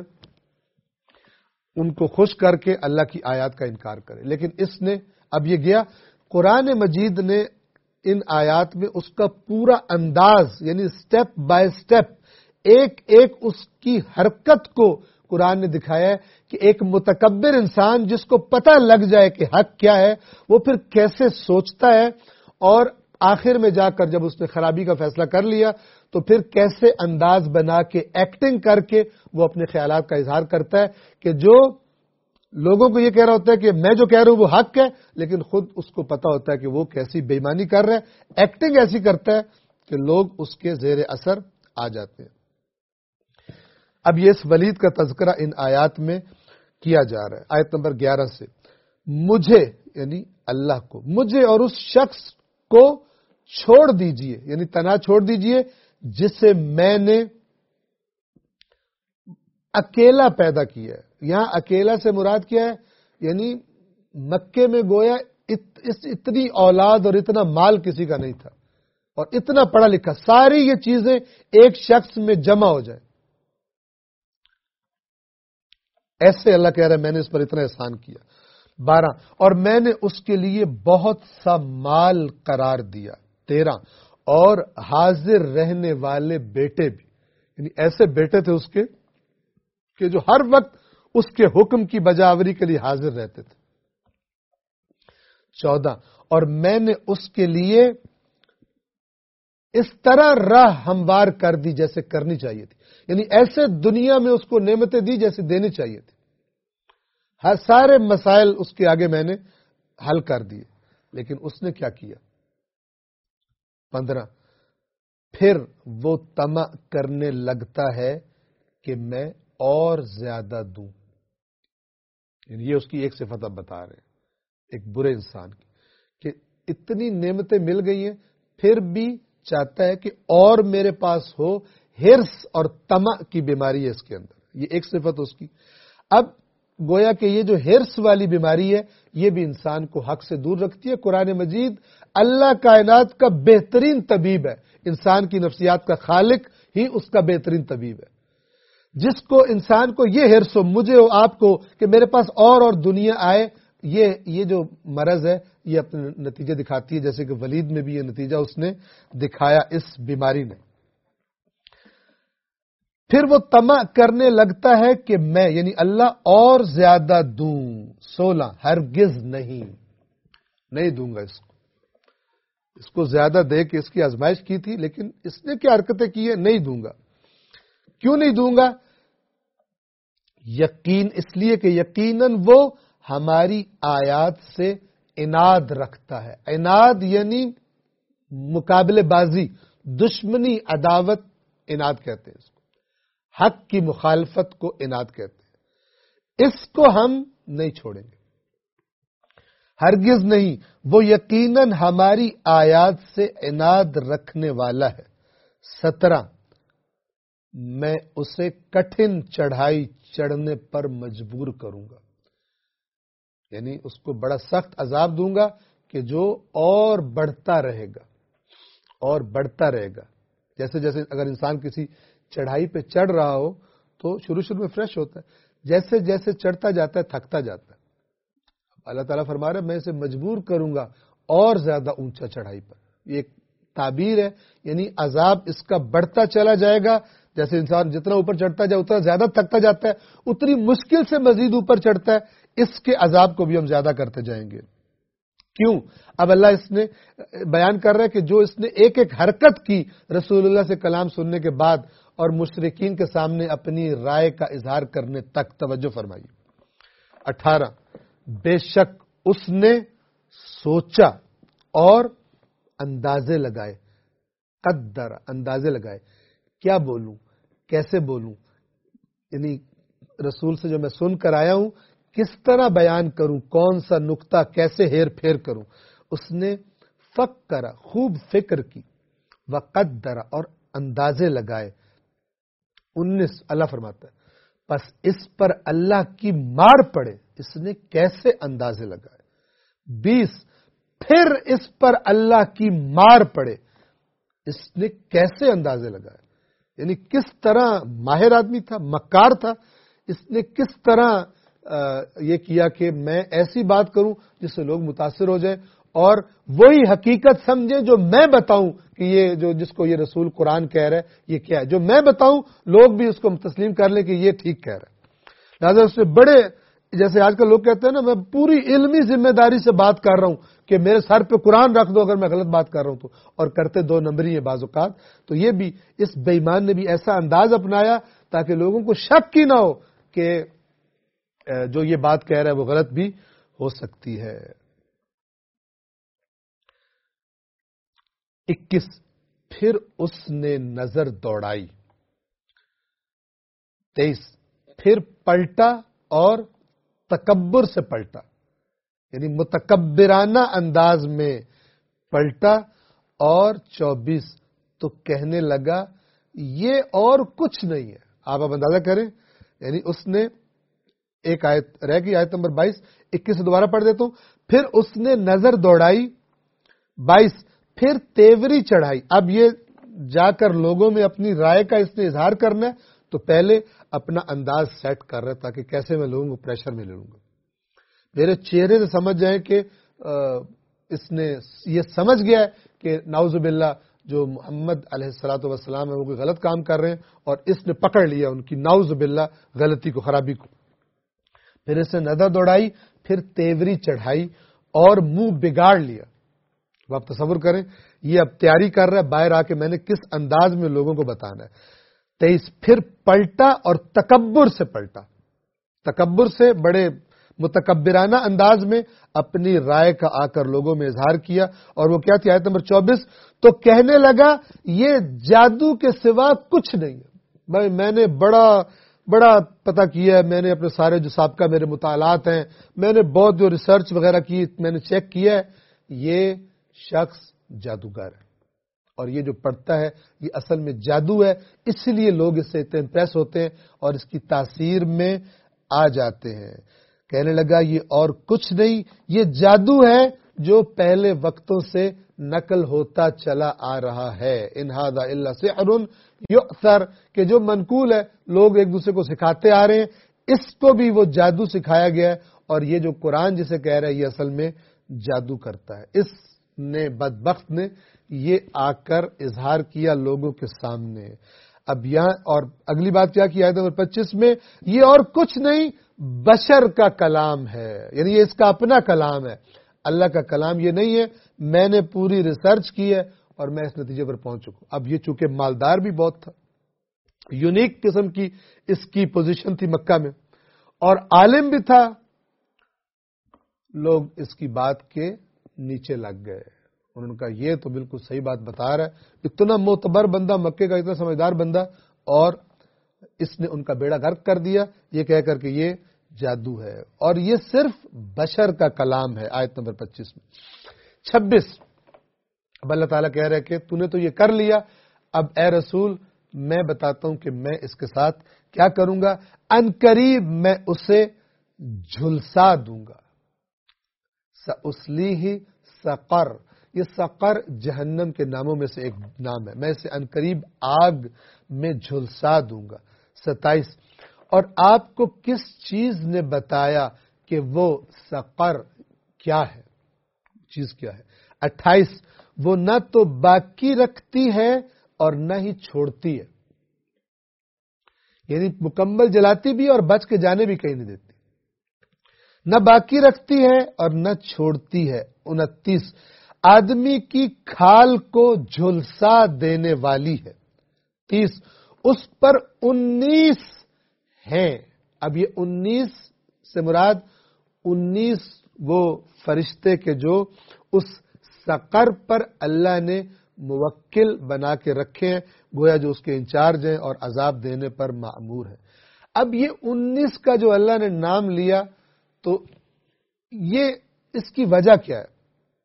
Speaker 1: ان کو خوش کر کے اللہ کی آیات کا انکار کرے. لیکن اس نے اب یہ گیا، قرآن مجید نے ان آیات میں اس کا پورا انداز یعنی سٹیپ بائی سٹیپ ایک ایک اس کی حرکت کو قرآن نے دکھایا ہے کہ ایک متکبر انسان جس کو پتہ لگ جائے کہ حق کیا ہے وہ پھر کیسے سوچتا ہے، اور آخر میں جا کر جب اس نے خرابی کا فیصلہ کر لیا تو پھر کیسے انداز بنا کے ایکٹنگ کر کے وہ اپنے خیالات کا اظہار کرتا ہے کہ جو لوگوں کو یہ کہہ رہا ہوتا ہے کہ میں جو کہہ رہا ہوں وہ حق ہے، لیکن خود اس کو پتا ہوتا ہے کہ وہ کیسی بے ایمانی کر رہا ہے. ایکٹنگ ایسی کرتا ہے کہ لوگ اس کے زیر اثر آ جاتے ہیں۔ اب یہ اس ولید کا تذکرہ ان آیات میں کیا جا رہا ہے، آیت نمبر گیارہ سے، مجھے یعنی اللہ کو، مجھے اور اس شخص کو چھوڑ دیجئے، یعنی تنہا چھوڑ دیجئے جسے میں نے اکیلا پیدا کیا ہے۔ یہاں اکیلا سے مراد کیا ہے؟ یعنی مکے میں گویا اتنی اولاد اور اتنا مال کسی کا نہیں تھا، اور اتنا پڑھا لکھا، ساری یہ چیزیں ایک شخص میں جمع ہو جائے، ایسے اللہ کہہ رہا ہے میں نے اس پر اتنا احسان کیا۔ بارہ، اور میں نے اس کے لیے بہت سا مال قرار دیا۔ تیرہ، اور حاضر رہنے والے بیٹے بھی، یعنی ایسے بیٹے تھے اس کے کہ جو ہر وقت اس کے حکم کی بجاوری کے لیے حاضر رہتے تھے۔ چودہ، اور میں نے اس کے لیے اس طرح راہ ہموار کر دی جیسے کرنی چاہیے تھی، یعنی ایسے دنیا میں اس کو نعمتیں دی جیسے دینی چاہیے تھی، ہر سارے مسائل اس کے آگے میں نے حل کر دیے، لیکن اس نے کیا کیا؟ پندرہ، پھر وہ طمع کرنے لگتا ہے کہ میں اور زیادہ دوں، یعنی یہ اس کی ایک صفت اب بتا رہے ہیں ایک برے انسان کی، کہ اتنی نعمتیں مل گئی ہیں پھر بھی چاہتا ہے کہ اور میرے پاس ہو، ہرس اور طمع کی بیماری ہے اس کے اندر، یہ ایک صفت اس کی۔ اب گویا کہ یہ جو ہرس والی بیماری ہے یہ بھی انسان کو حق سے دور رکھتی ہے۔ قرآن مجید اللہ کائنات کا بہترین طبیب ہے، انسان کی نفسیات کا خالق ہی اس کا بہترین طبیب ہے۔ جس کو انسان کو یہ ہرس ہو، مجھے ہو، آپ کو، کہ میرے پاس اور اور دنیا آئے، یہ یہ جو مرض ہے یہ اپنے نتیجے دکھاتی ہے، جیسے کہ ولید میں بھی یہ نتیجہ اس نے دکھایا اس بیماری نے۔ پھر وہ طمع کرنے لگتا ہے کہ میں یعنی اللہ اور زیادہ دوں۔ سولہ، ہرگز نہیں نہیں دوں گا اس کو اس کو زیادہ دے کے اس کی آزمائش کی تھی، لیکن اس نے کیا حرکتیں کی ہے؟ نہیں دوں گا۔ کیوں نہیں دوں گا؟ یقین اس لیے کہ یقیناً وہ ہماری آیات سے عناد رکھتا ہے۔ عناد یعنی مقابلے بازی، دشمنی، عداوت، عناد کہتے ہیں اس کو، حق کی مخالفت کو عناد کہتے ہیں۔ اس کو ہم نہیں چھوڑیں گے، ہرگز نہیں، وہ یقیناً ہماری آیات سے عناد رکھنے والا ہے۔ سترہ، میں اسے کٹھن چڑھائی چڑھنے پر مجبور کروں گا، یعنی اس کو بڑا سخت عذاب دوں گا کہ جو اور بڑھتا رہے گا اور بڑھتا رہے گا۔ جیسے جیسے اگر انسان کسی چڑھائی پہ چڑھ رہا ہو تو شروع شروع میں فریش ہوتا ہے، جیسے جیسے چڑھتا جاتا ہے تھکتا جاتا ہے۔ اللہ تعالیٰ فرما رہا ہے میں اسے مجبور کروں گا اور زیادہ اونچا چڑھائی پر۔ یہ ایک تعبیر ہے، یعنی عذاب اس کا بڑھتا چلا جائے گا، جیسے انسان جتنا اوپر چڑھتا جائے اتنا زیادہ تھکتا جاتا ہے، اتنی مشکل سے مزید اوپر چڑھتا ہے، اس کے عذاب کو بھی ہم زیادہ کرتے جائیں گے۔ کیوں؟ اب اللہ اس نے بیان کر رہا ہے کہ جو اس نے ایک ایک حرکت کی رسول اللہ سے کلام سننے کے بعد اور مشرکین کے سامنے اپنی رائے کا اظہار کرنے تک، توجہ فرمائیے۔ اٹھارہ، بے شک اس نے سوچا اور اندازے لگائے، قدر، اندازے لگائے، کیا بولوں، کیسے بولوں، یعنی رسول سے جو میں سن کر آیا ہوں کس طرح بیان کروں، کون سا نقطہ کیسے ہیر پھیر کروں۔ اس نے فکر، خوب فکر کی، وقدر، اور اندازے لگائے۔ انیس، اللہ فرماتا ہے پس اس پر اللہ کی مار پڑے، اس نے کیسے اندازے لگائے۔ بیس، پھر اس پر اللہ کی مار پڑے، اس نے کیسے اندازے لگائے، یعنی کس طرح ماہر آدمی تھا، مکار تھا، اس نے کس طرح یہ کیا کہ میں ایسی بات کروں جس سے لوگ متاثر ہو جائیں اور وہی حقیقت سمجھیں جو میں بتاؤں کہ یہ جو جس کو یہ رسول قرآن کہہ رہا ہے یہ کیا ہے، جو میں بتاؤں لوگ بھی اس کو تسلیم کر لیں کہ یہ ٹھیک کہہ رہا ہے۔ لہٰذا اس نے بڑے، جیسے آج کل لوگ کہتے ہیں نا میں پوری علمی ذمہ داری سے بات کر رہا ہوں کہ میرے سر پہ قرآن رکھ دو اگر میں غلط بات کر رہا ہوں تو، اور کرتے دو نمبری ہیں بعض اوقات۔ تو یہ بھی اس بے ایمان نے بھی ایسا انداز اپنایا تاکہ لوگوں کو شک ہی نہ ہو کہ جو یہ بات کہہ رہا ہے وہ غلط بھی ہو سکتی ہے۔ اکیس، پھر اس نے نظر دوڑائی. تیئیس پھر پلٹا اور تکبر سے پلٹا، یعنی متکبرانہ انداز میں پلٹا. اور چوبیس تو کہنے لگا یہ اور کچھ نہیں ہے. آپ اب اندازہ کریں، یعنی اس نے ایک آیت رہ گئی، آیت نمبر بائیس. اکیس سے دوبارہ پڑھ دیتا ہوں. پھر اس نے نظر دوڑائی. بائیس پھر تیوری چڑھائی. اب یہ جا کر لوگوں میں اپنی رائے کا اس نے اظہار کرنا ہے، تو پہلے اپنا انداز سیٹ کر رہا ہے تاکہ کیسے میں لوگوں کو پریشر میں لے لوں گا. میرے چہرے سے سمجھ جائیں کہ اس نے یہ سمجھ گیا ہے کہ نعوذ باللہ جو محمد علیہ الصلوۃ والسلام ہے وہ کوئی غلط کام کر رہے ہیں، اور اس نے پکڑ لیا ان کی نعوذ باللہ غلطی کو، خرابی کو. پھر اس نے نظر دوڑائی، پھر تیوری چڑھائی اور منہ بگاڑ لیا. آپ تصور کریں، یہ اب تیاری کر رہا ہے باہر آ کے میں نے کس انداز میں لوگوں کو بتانا ہے. تیئیس پھر پلٹا اور تکبر سے پلٹا. تکبر سے بڑے متکبرانہ انداز میں اپنی رائے کا آ کر لوگوں میں اظہار کیا. اور وہ کیا تھی؟ آیت نمبر چوبیس تو کہنے لگا یہ جادو کے سوا کچھ نہیں ہے. بھائی میں نے بڑا بڑا پتہ کیا ہے، میں نے اپنے سارے جو سابقہ میرے مطالعات ہیں، میں نے بہت جو ریسرچ وغیرہ کی، میں نے چیک کیا ہے، یہ شخص جادوگر ہے. اور یہ جو پڑھتا ہے یہ اصل میں جادو ہے، اس لیے لوگ اس سے اتنے امپریس ہوتے ہیں اور اس کی تاثیر میں آ جاتے ہیں. کہنے لگا یہ اور کچھ نہیں، یہ جادو ہے جو پہلے وقتوں سے نقل ہوتا چلا آ رہا ہے. ان ھذا الا سحر یؤثر، کہ جو منقول ہے، لوگ ایک دوسرے کو سکھاتے آ رہے ہیں، اس کو بھی وہ جادو سکھایا گیا ہے. اور یہ جو قرآن جسے کہہ رہا ہے یہ اصل میں جادو کرتا ہے. اس نے بدبخت نے یہ آ کر اظہار کیا لوگوں کے سامنے. اب یہاں اور اگلی بات کیا کی آیت نمبر پچیس میں، یہ اور کچھ نہیں بشر کا کلام ہے، یعنی یہ اس کا اپنا کلام ہے، اللہ کا کلام یہ نہیں ہے. میں نے پوری ریسرچ کی ہے اور میں اس نتیجے پر پہنچ چکا. اب یہ چونکہ مالدار بھی بہت تھا، یونیک قسم کی اس کی پوزیشن تھی مکہ میں، اور عالم بھی تھا، لوگ اس کی بات کے نیچے لگ گئے. انہوں نے کہا یہ تو بالکل صحیح بات بتا رہا ہے، اتنا معتبر بندہ، مکے کا اتنا سمجھدار بندہ، اور اس نے ان کا بیڑا غرق کر دیا یہ کہہ کر کہ یہ جادو ہے اور یہ صرف بشر کا کلام ہے. آیت نمبر پچیس میں. چھبیس اب اللہ تعالیٰ کہہ رہے کہ تو نے تو یہ کر لیا، اب اے رسول میں بتاتا ہوں کہ میں اس کے ساتھ کیا کروں گا. عنقریب میں اسے جھلسا دوں گا. سأصلیہ سقر، یہ سقر جہنم کے ناموں میں سے ایک نام ہے. میں اسے عنقریب آگ میں جھلسا دوں گا. ستائیس اور آپ کو کس چیز نے بتایا کہ وہ سقر کیا ہے، چیز کیا ہے. اٹھائیس وہ نہ تو باقی رکھتی ہے اور نہ ہی چھوڑتی ہے، یعنی مکمل جلاتی بھی اور بچ کے جانے بھی کہیں نہیں دیتی. نہ باقی رکھتی ہے اور نہ چھوڑتی ہے. انتیس آدمی کی کھال کو جھلسا دینے والی ہے. تیس اس پر انیس ہیں. اب یہ انیس سے مراد انیس وہ فرشتے کے جو اس سقر پر اللہ نے موکل بنا کے رکھے ہیں، گویا جو اس کے انچارج ہیں اور عذاب دینے پر مأمور ہے. اب یہ انیس کا جو اللہ نے نام لیا تو یہ اس کی وجہ کیا ہے؟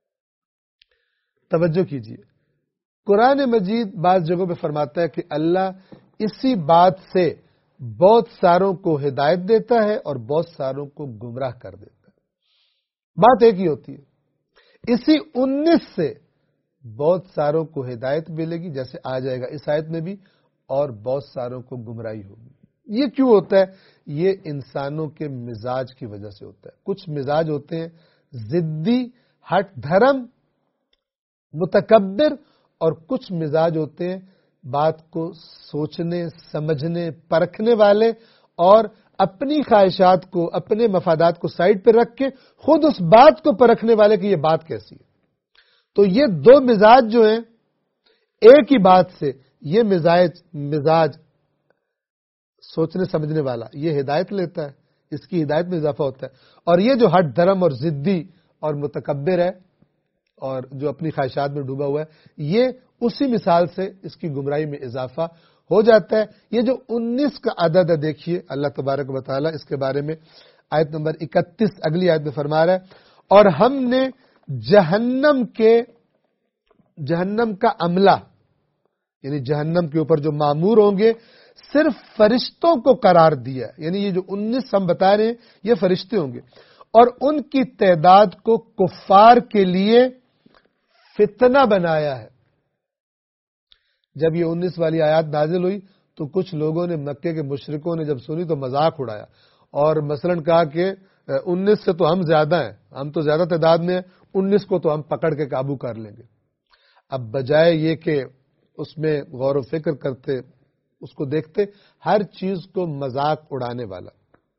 Speaker 1: توجہ کیجیے. قرآن مجید بعض جگہوں پہ فرماتا ہے کہ اللہ اسی بات سے بہت ساروں کو ہدایت دیتا ہے اور بہت ساروں کو گمراہ کر دیتا ہے. بات ایک ہی ہوتی ہے. اسی انیس سے بہت ساروں کو ہدایت ملے گی جیسے آ جائے گا اس آیت میں بھی، اور بہت ساروں کو گمراہی ہوگی. یہ کیوں ہوتا ہے؟ یہ انسانوں کے مزاج کی وجہ سے ہوتا ہے. کچھ مزاج ہوتے ہیں ضدی، ہٹ دھرم، متکبر، اور کچھ مزاج ہوتے ہیں بات کو سوچنے، سمجھنے، پرکھنے والے، اور اپنی خواہشات کو، اپنے مفادات کو سائڈ پہ رکھ کے خود اس بات کو پرکھنے والے کہ یہ بات کیسی ہے. تو یہ دو مزاج جو ہیں ایک ہی بات سے، یہ مزاج مزاج سوچنے سمجھنے والا یہ ہدایت لیتا ہے، اس کی ہدایت میں اضافہ ہوتا ہے، اور یہ جو ہٹ دھرم اور ضدی اور متکبر ہے اور جو اپنی خواہشات میں ڈوبا ہوا ہے، یہ اسی مثال سے اس کی گمراہی میں اضافہ ہو جاتا ہے۔ یہ جو انیس کا عدد ہے، دیکھیے اللہ تبارک و تعالیٰ اس کے بارے میں آیت نمبر اکتیس اگلی آیت میں فرما رہا ہے، اور ہم نے جہنم کے جہنم کا عملہ، یعنی جہنم کے اوپر جو مامور ہوں گے، صرف فرشتوں کو قرار دیا، یعنی یہ جو انیس ہم بتا رہے ہیں یہ فرشتے ہوں گے، اور ان کی تعداد کو کفار کے لیے فتنہ بنایا ہے۔ جب یہ انیس والی آیات نازل ہوئی تو کچھ لوگوں نے، مکے کے مشرکوں نے جب سنی تو مذاق اڑایا، اور مثلاً کہا کہ انیس سے تو ہم زیادہ ہیں، ہم تو زیادہ تعداد میں ہیں، انیس کو تو ہم پکڑ کے قابو کر لیں گے۔ اب بجائے یہ کہ اس میں غور و فکر کرتے، اس کو دیکھتے ہر چیز کو مذاق اڑانے والا،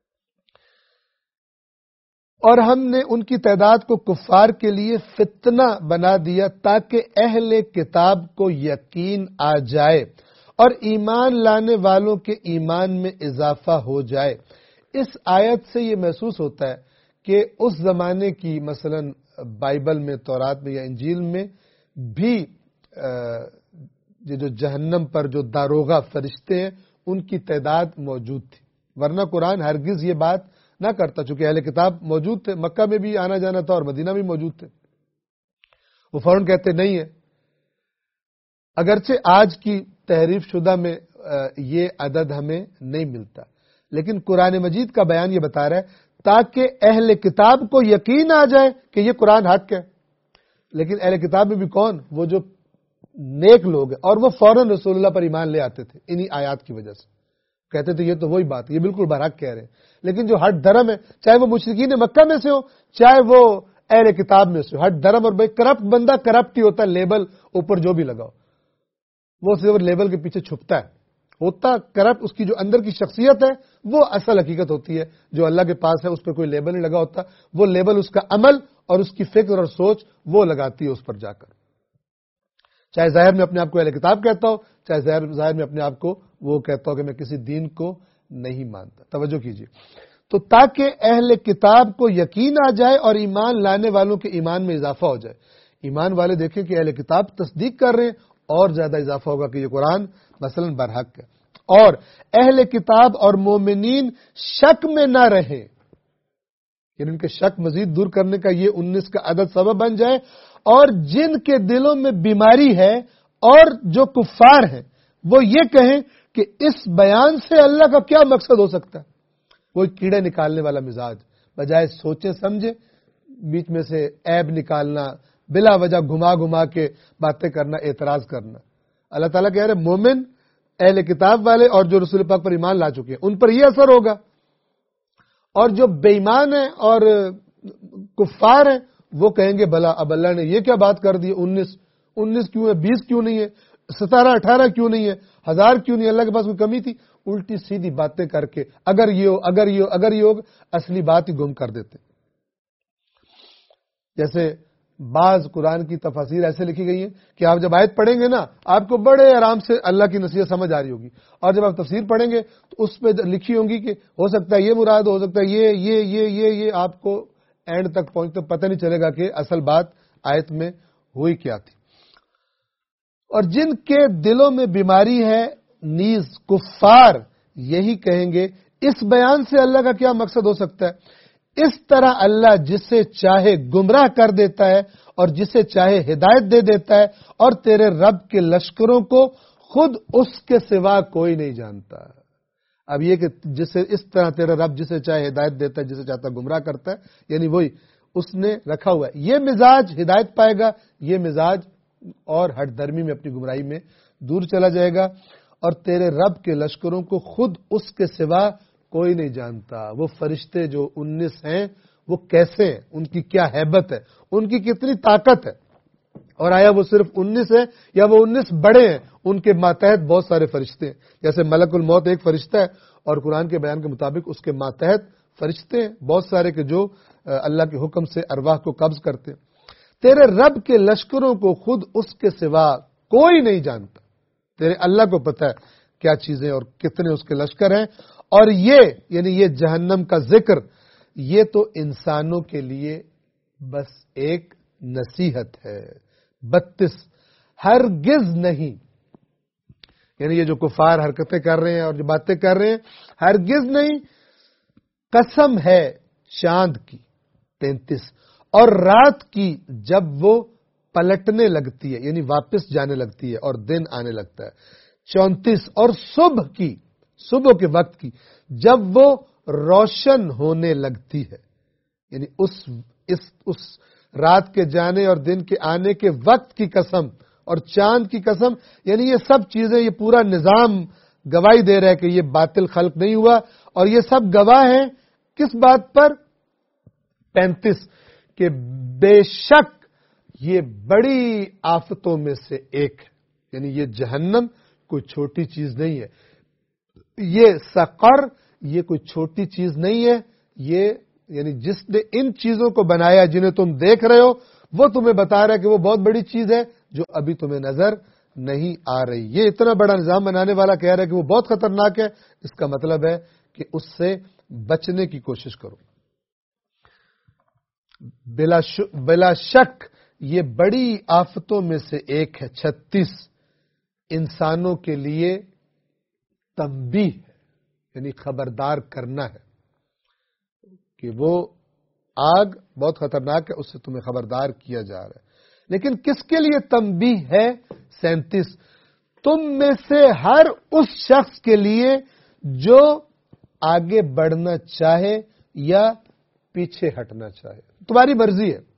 Speaker 1: اور ہم نے ان کی تعداد کو کفار کے لیے فتنہ بنا دیا تاکہ اہل کتاب کو یقین آ جائے اور ایمان لانے والوں کے ایمان میں اضافہ ہو جائے۔ اس آیت سے یہ محسوس ہوتا ہے کہ اس زمانے کی مثلا بائبل میں، تورات میں یا انجیل میں بھی یہ جو جہنم پر جو داروغہ فرشتے ہیں ان کی تعداد موجود تھی، ورنہ قرآن ہرگز یہ بات نہ کرتا، چونکہ اہل کتاب موجود تھے، مکہ میں بھی آنا جانا تھا اور مدینہ بھی موجود تھے، وہ فوراً کہتے نہیں ہے۔ اگرچہ آج کی تحریف شدہ میں یہ عدد ہمیں نہیں ملتا، لیکن قرآن مجید کا بیان یہ بتا رہا ہے تاکہ اہل کتاب کو یقین آ جائے کہ یہ قرآن حق ہے۔ لیکن اہل کتاب میں بھی کون؟ وہ جو نیک لوگ ہیں، اور وہ فوراً رسول اللہ پر ایمان لے آتے تھے انہی آیات کی وجہ سے، کہتے تھے یہ تو وہی بات، یہ بالکل برحق کہہ رہے ہیں۔ لیکن جو ہٹ دھرم ہے، چاہے وہ مشرکین مکہ میں سے ہو، چاہے وہ اہل کتاب میں سے ہو، ہٹ دھرم، اور بھائی کرپٹ بندہ کرپٹ ہی ہوتا ہے، لیبل اوپر جو بھی لگاؤ، وہ صرف لیبل کے پیچھے چھپتا ہے، ہوتا کرپٹ اس کی جو اندر کی شخصیت ہے وہ اصل حقیقت ہوتی ہے، جو اللہ کے پاس ہے اس پہ کوئی لیبل نہیں لگا ہوتا، وہ لیبل اس کا عمل اور اس کی فکر اور سوچ وہ لگاتی ہے اس پر جا کر، چاہے ظاہر میں اپنے آپ کو اہل کتاب کہتا ہو، چاہے ظاہر میں اپنے آپ کو وہ کہتا ہو کہ میں کسی دین کو نہیں مانتا۔ توجہ کیجیے، تو تاکہ اہل کتاب کو یقین آ جائے اور ایمان لانے والوں کے ایمان میں اضافہ ہو جائے۔ ایمان والے دیکھیں کہ اہل کتاب تصدیق کر رہے ہیں، اور زیادہ اضافہ ہوگا کہ یہ قرآن مثلا برحق ہے، اور اہل کتاب اور مومنین شک میں نہ رہیں، یعنی ان کے شک مزید دور کرنے کا یہ انیس کا عدد سبب بن جائے، اور جن کے دلوں میں بیماری ہے اور جو کفار ہیں وہ یہ کہیں کہ اس بیان سے اللہ کا کیا مقصد ہو سکتا ہے، وہ کیڑے نکالنے والا مزاج، بجائے سوچیں سمجھے بیچ میں سے عیب نکالنا، بلا وجہ گھما گھما کے باتیں کرنا، اعتراض کرنا۔ اللہ تعالیٰ کہہ رہے مومن، اہل کتاب والے اور جو رسول پاک پر ایمان لا چکے ہیں ان پر یہ اثر ہوگا، اور جو بے ایمان ہیں اور کفار ہیں وہ کہیں گے بھلا اب اللہ نے یہ کیا بات کر دی، انیس انیس کیوں ہے، بیس کیوں نہیں ہے، ستارہ اٹھارہ کیوں نہیں ہے، ہزار کیوں نہیں ہے، اللہ کے پاس کوئی کمی تھی؟ الٹی سیدھی باتیں کر کے اگر یہ ہو اگر یہ ہو اگر یہ ہو اصلی بات ہی گم کر دیتے۔ جیسے بعض قرآن کی تفاسیر ایسے لکھی گئی ہیں کہ آپ جب آیت پڑھیں گے نا آپ کو بڑے آرام سے اللہ کی نصیحت سمجھ آ رہی ہوگی، اور جب آپ تفسیر پڑھیں گے تو اس پہ لکھی ہوں گی کہ ہو سکتا ہے یہ مراد، ہو سکتا ہے یہ یہ یہ یہ یہ آپ کو اینڈ تک پہنچتے پتہ نہیں چلے گا کہ اصل بات آیت میں ہوئی کیا تھی۔ اور جن کے دلوں میں بیماری ہے نیز کفار یہی کہیں گے اس بیان سے اللہ کا کیا مقصد ہو سکتا ہے۔ اس طرح اللہ جسے چاہے گمراہ کر دیتا ہے اور جسے چاہے ہدایت دے دیتا ہے، اور تیرے رب کے لشکروں کو خود اس کے سوا کوئی نہیں جانتا۔ اب یہ کہ جسے اس طرح تیرا رب جسے چاہے ہدایت دیتا ہے، جسے چاہتا گمراہ کرتا ہے، یعنی وہی اس نے رکھا ہوا ہے، یہ مزاج ہدایت پائے گا، یہ مزاج اور ہٹ درمی میں اپنی گمراہی میں دور چلا جائے گا، اور تیرے رب کے لشکروں کو خود اس کے سوا کوئی نہیں جانتا۔ وہ فرشتے جو انیس ہیں وہ کیسے ہیں، ان کی کیا ہیبت ہے، ان کی کتنی طاقت ہے، اور آیا وہ صرف انیس ہے یا وہ انیس بڑے ہیں، ان کے ماتحت بہت سارے فرشتے ہیں، جیسے ملک الموت ایک فرشتہ ہے اور قرآن کے بیان کے مطابق اس کے ماتحت فرشتے ہیں بہت سارے کہ جو اللہ کے حکم سے ارواح کو قبض کرتے ہیں۔ تیرے رب کے لشکروں کو خود اس کے سوا کوئی نہیں جانتا، تیرے اللہ کو پتہ ہے کیا چیزیں اور کتنے اس کے لشکر ہیں۔ اور یہ یعنی یہ جہنم کا ذکر یہ تو انسانوں کے لیے بس ایک نصیحت ہے۔ بتیس، ہرگز نہیں، یعنی یہ جو کفار حرکتیں کر رہے ہیں اور جو باتیں کر رہے ہیں، ہرگز نہیں، قسم ہے چاند کی۔ تینتیس، اور رات کی جب وہ پلٹنے لگتی ہے، یعنی واپس جانے لگتی ہے اور دن آنے لگتا ہے۔ چونتیس، اور صبح کی، صبح کے وقت کی جب وہ روشن ہونے لگتی ہے، یعنی اس اس اس رات کے جانے اور دن کے آنے کے وقت کی قسم اور چاند کی قسم، یعنی یہ سب چیزیں، یہ پورا نظام گواہی دے رہا ہے کہ یہ باطل خلق نہیں ہوا، اور یہ سب گواہ ہیں کس بات پر؟ پینتیس، کہ بے شک یہ بڑی آفتوں میں سے ایک ہے، یعنی یہ جہنم کوئی چھوٹی چیز نہیں ہے، یہ سقر یہ کوئی چھوٹی چیز نہیں ہے، یہ یعنی جس نے ان چیزوں کو بنایا جنہیں تم دیکھ رہے ہو، وہ تمہیں بتا رہا ہے کہ وہ بہت بڑی چیز ہے جو ابھی تمہیں نظر نہیں آ رہی۔ یہ اتنا بڑا نظام بنانے والا کہہ رہا ہے کہ وہ بہت خطرناک ہے، اس کا مطلب ہے کہ اس سے بچنے کی کوشش کرو۔ بلا بلا شک یہ بڑی آفتوں میں سے ایک ہے۔ چھتیس، انسانوں کے لیے تنبیہ ہے، یعنی خبردار کرنا ہے کہ وہ آگ بہت خطرناک ہے، اس سے تمہیں خبردار کیا جا رہا ہے۔ لیکن کس کے لیے تنبیہ ہے؟ سینتیس، تم میں سے ہر اس شخص کے لیے جو آگے بڑھنا چاہے یا پیچھے ہٹنا چاہے، تمہاری مرضی ہے،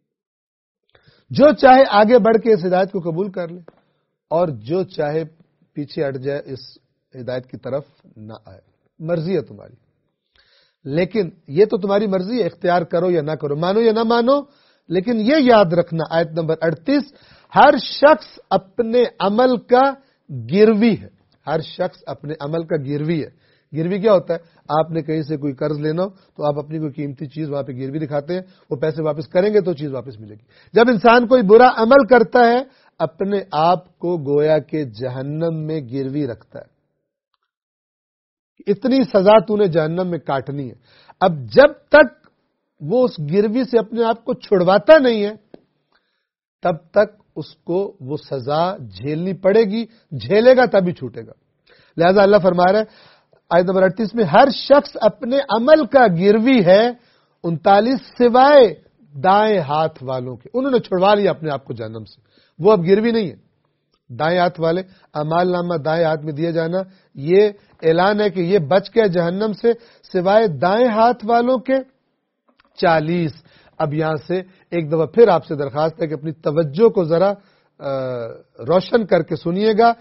Speaker 1: جو چاہے آگے بڑھ کے اس ہدایت کو قبول کر لے، اور جو چاہے پیچھے ہٹ جائے، اس ہدایت کی طرف نہ آئے، مرضی ہے تمہاری۔ لیکن یہ تو تمہاری مرضی ہے، اختیار کرو یا نہ کرو، مانو یا نہ مانو، لیکن یہ یاد رکھنا، آیت نمبر اڑتیس، ہر شخص اپنے عمل کا گروی ہے، ہر شخص اپنے عمل کا گروی ہے۔ گروی کیا ہوتا ہے؟ آپ نے کہیں سے کوئی قرض لینا ہو تو آپ اپنی کوئی قیمتی چیز وہاں پہ گروی دکھاتے ہیں، وہ پیسے واپس کریں گے تو چیز واپس ملے گی۔ جب انسان کوئی برا عمل کرتا ہے، اپنے آپ کو گویا کہ جہنم میں گروی رکھتا ہے، اتنی سزا تو نے جہنم میں کاٹنی ہے۔ اب جب تک وہ اس گروی سے اپنے آپ کو چھڑواتا نہیں ہے، تب تک اس کو وہ سزا جھیلنی پڑے گی، جھیلے گا تبھی چھوٹے گا۔ لہذا اللہ فرما رہا ہے آیت نمبر اڑتیس میں، ہر شخص اپنے عمل کا گروی ہے۔ انتالیس، سوائے دائیں ہاتھ والوں کے، انہوں نے چھڑوا لیا اپنے آپ کو جہنم سے، وہ اب گروی نہیں ہے۔ دائیں ہاتھ والے، اعمال نامہ دائیں ہاتھ میں دیا جانا، یہ اعلان ہے کہ یہ بچ گئے جہنم سے، سوائے دائیں ہاتھ والوں کے۔ چالیس، اب یہاں سے ایک دفعہ پھر آپ سے درخواست ہے کہ اپنی توجہ کو ذرا روشن کر کے سنیے گا۔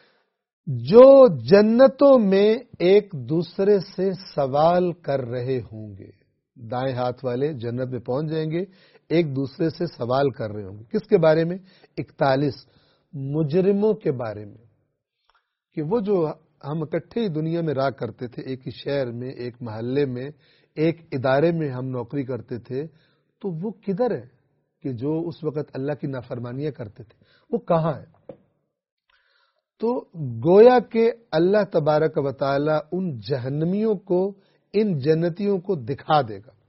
Speaker 1: جو جنتوں میں ایک دوسرے سے سوال کر رہے ہوں گے، دائیں ہاتھ والے جنت میں پہنچ جائیں گے، ایک دوسرے سے سوال کر رہے ہوں گے، کس کے بارے میں؟ اکتالیس، مجرموں کے بارے میں، کہ وہ جو ہم اکٹھے ہی دنیا میں رہا کرتے تھے، ایک ہی شہر میں، ایک محلے میں، ایک ادارے میں ہم نوکری کرتے تھے، تو وہ کدھر ہے کہ جو اس وقت اللہ کی نافرمانیاں کرتے تھے، وہ کہاں ہے؟ تو گویا کہ اللہ تبارک و تعالی ان جہنمیوں کو، ان جنتیوں کو دکھا دے گا،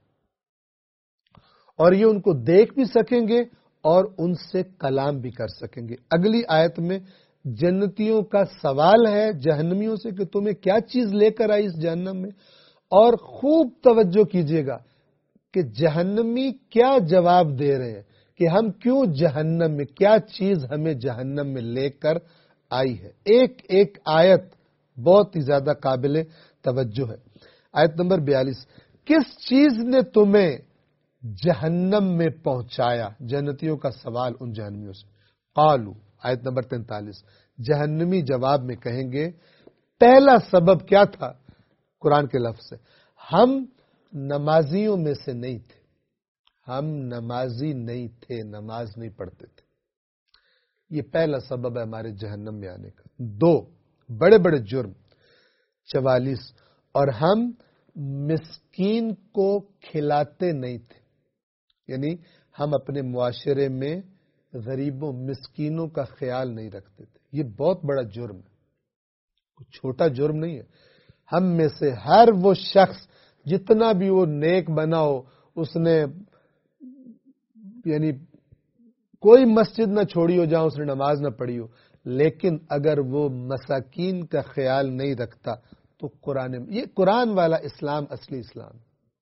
Speaker 1: اور یہ ان کو دیکھ بھی سکیں گے اور ان سے کلام بھی کر سکیں گے۔ اگلی آیت میں جنتیوں کا سوال ہے جہنمیوں سے کہ تمہیں کیا چیز لے کر آئی اس جہنم میں، اور خوب توجہ کیجیے گا کہ جہنمی کیا جواب دے رہے ہیں کہ ہم کیوں جہنم میں، کیا چیز ہمیں جہنم میں لے کر آئی ہے۔ ایک ایک آیت بہت ہی زیادہ قابل توجہ ہے۔ آیت نمبر بیالیس، کس چیز نے تمہیں جہنم میں پہنچایا؟ جنتیوں کا سوال ان جہنمیوں سے۔ قالو، آیت نمبر تینتالیس، جہنمی جواب میں کہیں گے، پہلا سبب کیا تھا؟ قرآن کے لفظ سے، ہم نمازیوں میں سے نہیں تھے، ہم نمازی نہیں تھے، نماز نہیں پڑھتے تھے۔ یہ پہلا سبب ہے ہمارے جہنم میں آنے کا۔ دو بڑے بڑے جرم، چوالیس، اور ہم مسکین کو کھلاتے نہیں تھے، یعنی ہم اپنے معاشرے میں غریبوں مسکینوں کا خیال نہیں رکھتے تھے۔ یہ بہت بڑا جرم ہے، کوئی چھوٹا جرم نہیں ہے۔ ہم میں سے ہر وہ شخص جتنا بھی وہ نیک بنا ہو، اس نے یعنی کوئی مسجد نہ چھوڑی ہو جہاں اس نے نماز نہ پڑھی ہو، لیکن اگر وہ مساکین کا خیال نہیں رکھتا تو قرآن یہ قرآن والا اسلام اصلی اسلام،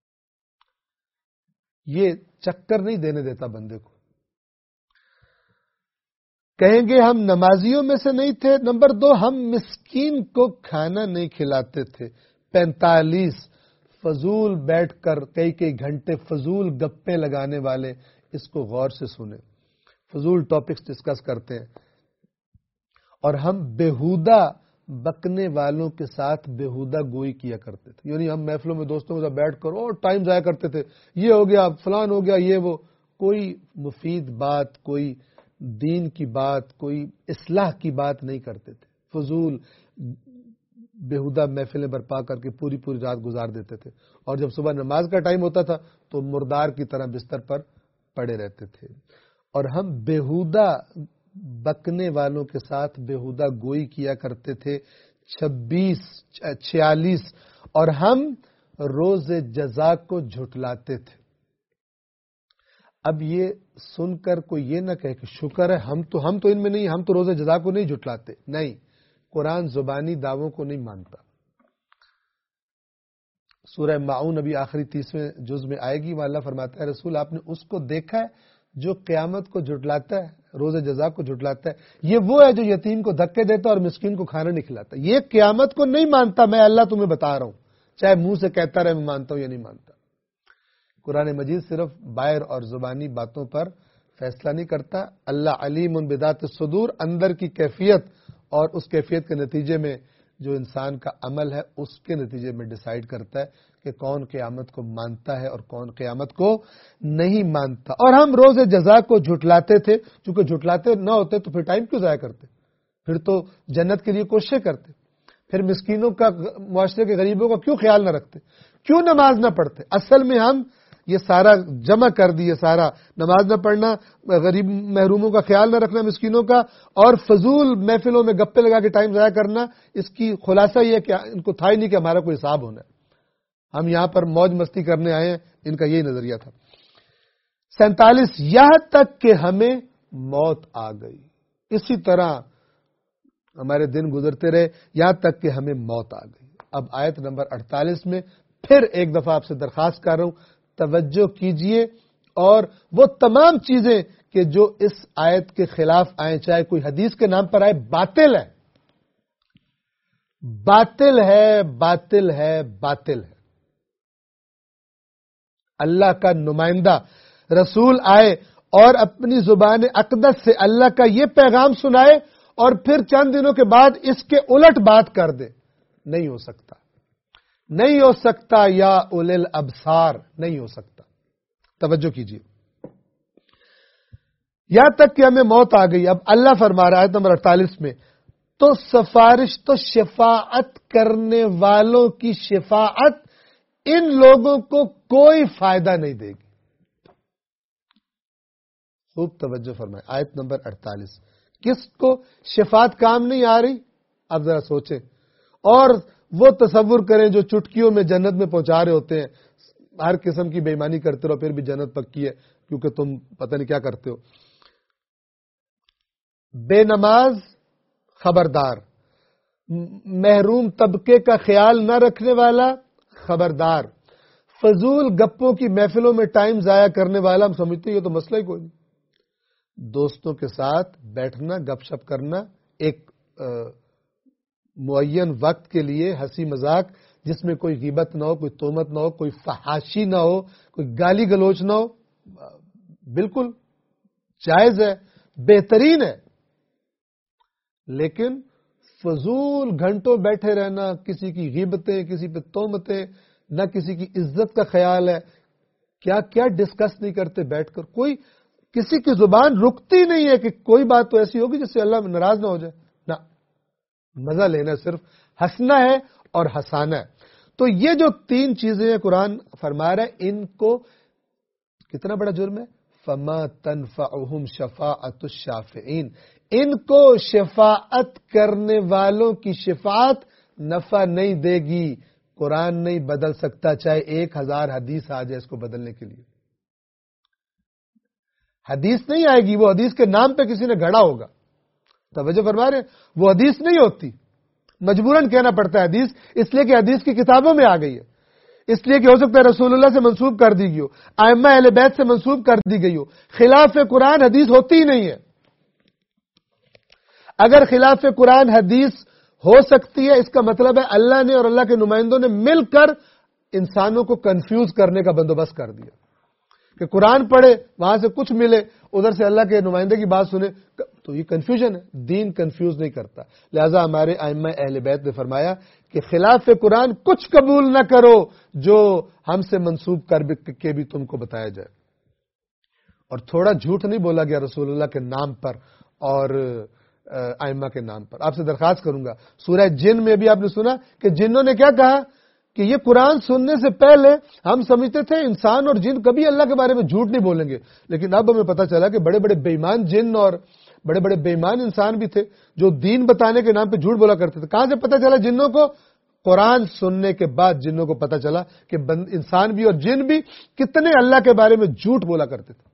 Speaker 1: یہ چکر نہیں دینے دیتا بندے کو۔ کہیں گے ہم نمازیوں میں سے نہیں تھے، نمبر دو ہم مسکین کو کھانا نہیں کھلاتے تھے۔ پینتالیس فضول بیٹھ کر کئی کئی گھنٹے فضول گپیں لگانے والے اس کو غور سے سنیں، فضول ٹاپکس ڈسکس کرتے ہیں، اور ہم بےہودہ بکنے والوں کے ساتھ بےہودہ گوئی کیا کرتے تھے۔ یعنی ہم محفلوں میں دوستوں کے ساتھ بیٹھ کر اور ٹائم ضائع کرتے تھے، یہ ہو گیا فلان ہو گیا یہ وہ، کوئی مفید بات، کوئی دین کی بات، کوئی اصلاح کی بات نہیں کرتے تھے، فضول بےہودہ محفلیں برپا کر کے پوری پوری رات گزار دیتے تھے، اور جب صبح نماز کا ٹائم ہوتا تھا تو مردار کی طرح بستر پر پڑے رہتے تھے۔ اور ہم بےہودہ بکنے والوں کے ساتھ بےہودہ گوئی کیا کرتے تھے۔ چھبیس چھیالیس اور ہم روز جزا کو جھٹلاتے تھے۔ اب یہ سن کر کوئی یہ نہ کہے کہ شکر ہے ہم تو ہم تو ان میں نہیں، ہم تو روز جزا کو نہیں جھٹلاتے، نہیں، قرآن زبانی دعووں کو نہیں مانتا۔ سورہ معون ابھی آخری تیسویں جز میں آئے گی، وہاں اللہ فرماتا ہے رسول آپ نے اس کو دیکھا ہے جو قیامت کو جھٹلاتا ہے، روز جزا کو جھٹلاتا ہے؟ یہ وہ ہے جو یتیم کو دھکے دیتا اور مسکین کو کھانا نہیں کھلاتا۔ یہ قیامت کو نہیں مانتا، میں اللہ تمہیں بتا رہا ہوں، چاہے منہ سے کہتا رہے میں مانتا ہوں یا نہیں مانتا۔ قرآن مجید صرف باہر اور زبانی باتوں پر فیصلہ نہیں کرتا، اللہ علیم بذات الصدور، اندر کی کیفیت اور اس کیفیت کے نتیجے میں جو انسان کا عمل ہے اس کے نتیجے میں ڈیسائیڈ کرتا ہے کہ کون قیامت کو مانتا ہے اور کون قیامت کو نہیں مانتا۔ اور ہم روز جزا کو جھٹلاتے تھے، چونکہ جھٹلاتے نہ ہوتے تو پھر ٹائم کیوں ضائع کرتے؟ پھر تو جنت کے لیے کوششیں کرتے، پھر مسکینوں کا، معاشرے کے غریبوں کا کیوں خیال نہ رکھتے، کیوں نماز نہ پڑھتے؟ اصل میں ہم یہ سارا جمع کر دیے، سارا نماز نہ پڑھنا، غریب محروموں کا خیال نہ رکھنا، مسکینوں کا، اور فضول محفلوں میں گپے لگا کے ٹائم ضائع کرنا، اس کی خلاصہ یہ ہے کہ ان کو تھا ہی نہیں کہ ہمارا کوئی حساب ہونا ہے، ہم یہاں پر موج مستی کرنے آئے ہیں، ان کا یہی نظریہ تھا۔ سینتالیس یہاں تک کہ ہمیں موت آ گئی، اسی طرح ہمارے دن گزرتے رہے یہاں تک کہ ہمیں موت آ گئی۔ اب آیت نمبر اڑتالیس میں پھر ایک دفعہ آپ سے درخواست کر رہا ہوں، توجہ کیجئے، اور وہ تمام چیزیں کہ جو اس آیت کے خلاف آئیں، چاہے کوئی حدیث کے نام پر آئے، باطل ہے، باطل ہے، باطل ہے، باطل ہے۔ اللہ کا نمائندہ رسول آئے اور اپنی زبان اقدس سے اللہ کا یہ پیغام سنائے اور پھر چند دنوں کے بعد اس کے الٹ بات کر دے، نہیں ہو سکتا، نہیں ہو سکتا، یا اولل الابصار، نہیں ہو سکتا۔ توجہ کیجیے، یہاں تک کہ ہمیں موت آ گئی۔ اب اللہ فرما رہا ہے آیت نمبر اڑتالیس میں، تو سفارش تو شفاعت کرنے والوں کی شفاعت ان لوگوں کو کوئی فائدہ نہیں دے گی۔ خوب توجہ فرمائیں، آیت نمبر اڑتالیس، کس کو شفاعت کام نہیں آ رہی؟ اب ذرا سوچیں اور وہ تصور کریں جو چٹکیوں میں جنت میں پہنچا رہے ہوتے ہیں، ہر قسم کی بے ایمانی کرتے رہو پھر بھی جنت پکی ہے کیونکہ تم پتہ نہیں کیا کرتے ہو۔ بے نماز خبردار، محروم طبقے کا خیال نہ رکھنے والا خبردار، فضول گپوں کی محفلوں میں ٹائم ضائع کرنے والا، ہم سمجھتے ہیں یہ تو مسئلہ ہی کوئی نہیں۔ دوستوں کے ساتھ بیٹھنا، گپ شپ کرنا، ایک معین وقت کے لیے ہنسی مذاق جس میں کوئی غیبت نہ ہو، کوئی تہمت نہ ہو، کوئی فحاشی نہ ہو، کوئی گالی گلوچ نہ ہو، بالکل جائز ہے، بہترین ہے۔ لیکن فضول گھنٹوں بیٹھے رہنا، کسی کی غیبتیں، کسی پہ تہمتیں، نہ کسی کی عزت کا خیال ہے، کیا کیا ڈسکس نہیں کرتے بیٹھ کر، کوئی کسی کی زبان رکتی نہیں ہے کہ کوئی بات تو ایسی ہوگی جس سے اللہ ناراض نہ ہو جائے، نہ، مزہ لینا، صرف ہنسنا ہے اور ہنسانا ہے۔ تو یہ جو تین چیزیں قرآن فرما رہا ہے، ان کو کتنا بڑا جرم ہے؟ فما تنفعهم شفاعت الشافعین، ان کو شفاعت کرنے والوں کی شفاعت نفع نہیں دے گی۔ قرآن نہیں بدل سکتا، چاہے ایک ہزار حدیث آ جائے اس کو بدلنے کے لیے۔ حدیث نہیں آئے گی، وہ حدیث کے نام پہ کسی نے گھڑا ہوگا. توجہ فرما رہے ہیں؟ وہ حدیث نہیں ہوتی، مجبوراً کہنا پڑتا ہے حدیث، اس لیے کہ حدیث کی کتابوں میں آ گئی ہے، اس لیے کہ ہو سکتا ہے رسول اللہ سے منسوب کر دی گئی ہو، ائمہ اہل بیت سے منسوب کر دی گئی ہو. خلاف قرآن حدیث ہوتی ہی نہیں ہے. اگر خلاف قرآن حدیث ہو سکتی ہے، اس کا مطلب ہے اللہ نے اور اللہ کے نمائندوں نے مل کر انسانوں کو کنفیوز کرنے کا بندوبست کر دیا کہ قرآن پڑھے، وہاں سے کچھ ملے، ادھر سے اللہ کے نمائندے کی بات سنے، تو یہ کنفیوژن ہے. دین کنفیوز نہیں کرتا. لہذا ہمارے ائمہ اہل بیت نے فرمایا کہ خلاف قرآن کچھ قبول نہ کرو جو ہم سے منسوب کر کے بھی تم کو بتایا جائے. اور تھوڑا جھوٹ نہیں بولا گیا رسول اللہ کے نام پر اور ائمہ کے نام پر. آپ سے درخواست کروں گا، سورہ جن میں بھی آپ نے سنا کہ جنوں نے کیا کہا کہ یہ قرآن سننے سے پہلے ہم سمجھتے تھے انسان اور جن کبھی اللہ کے بارے میں جھوٹ نہیں بولیں گے، لیکن اب ہمیں پتہ چلا کہ بڑے بڑے بے ایمان جن اور بڑے بڑے بے ایمان انسان بھی تھے جو دین بتانے کے نام پہ جھوٹ بولا کرتے تھے. کہاں سے پتہ چلا جنوں کو؟ قرآن سننے کے بعد جنوں کو پتہ چلا کہ انسان بھی اور جن بھی کتنے اللہ کے بارے میں جھوٹ بولا کرتے تھے.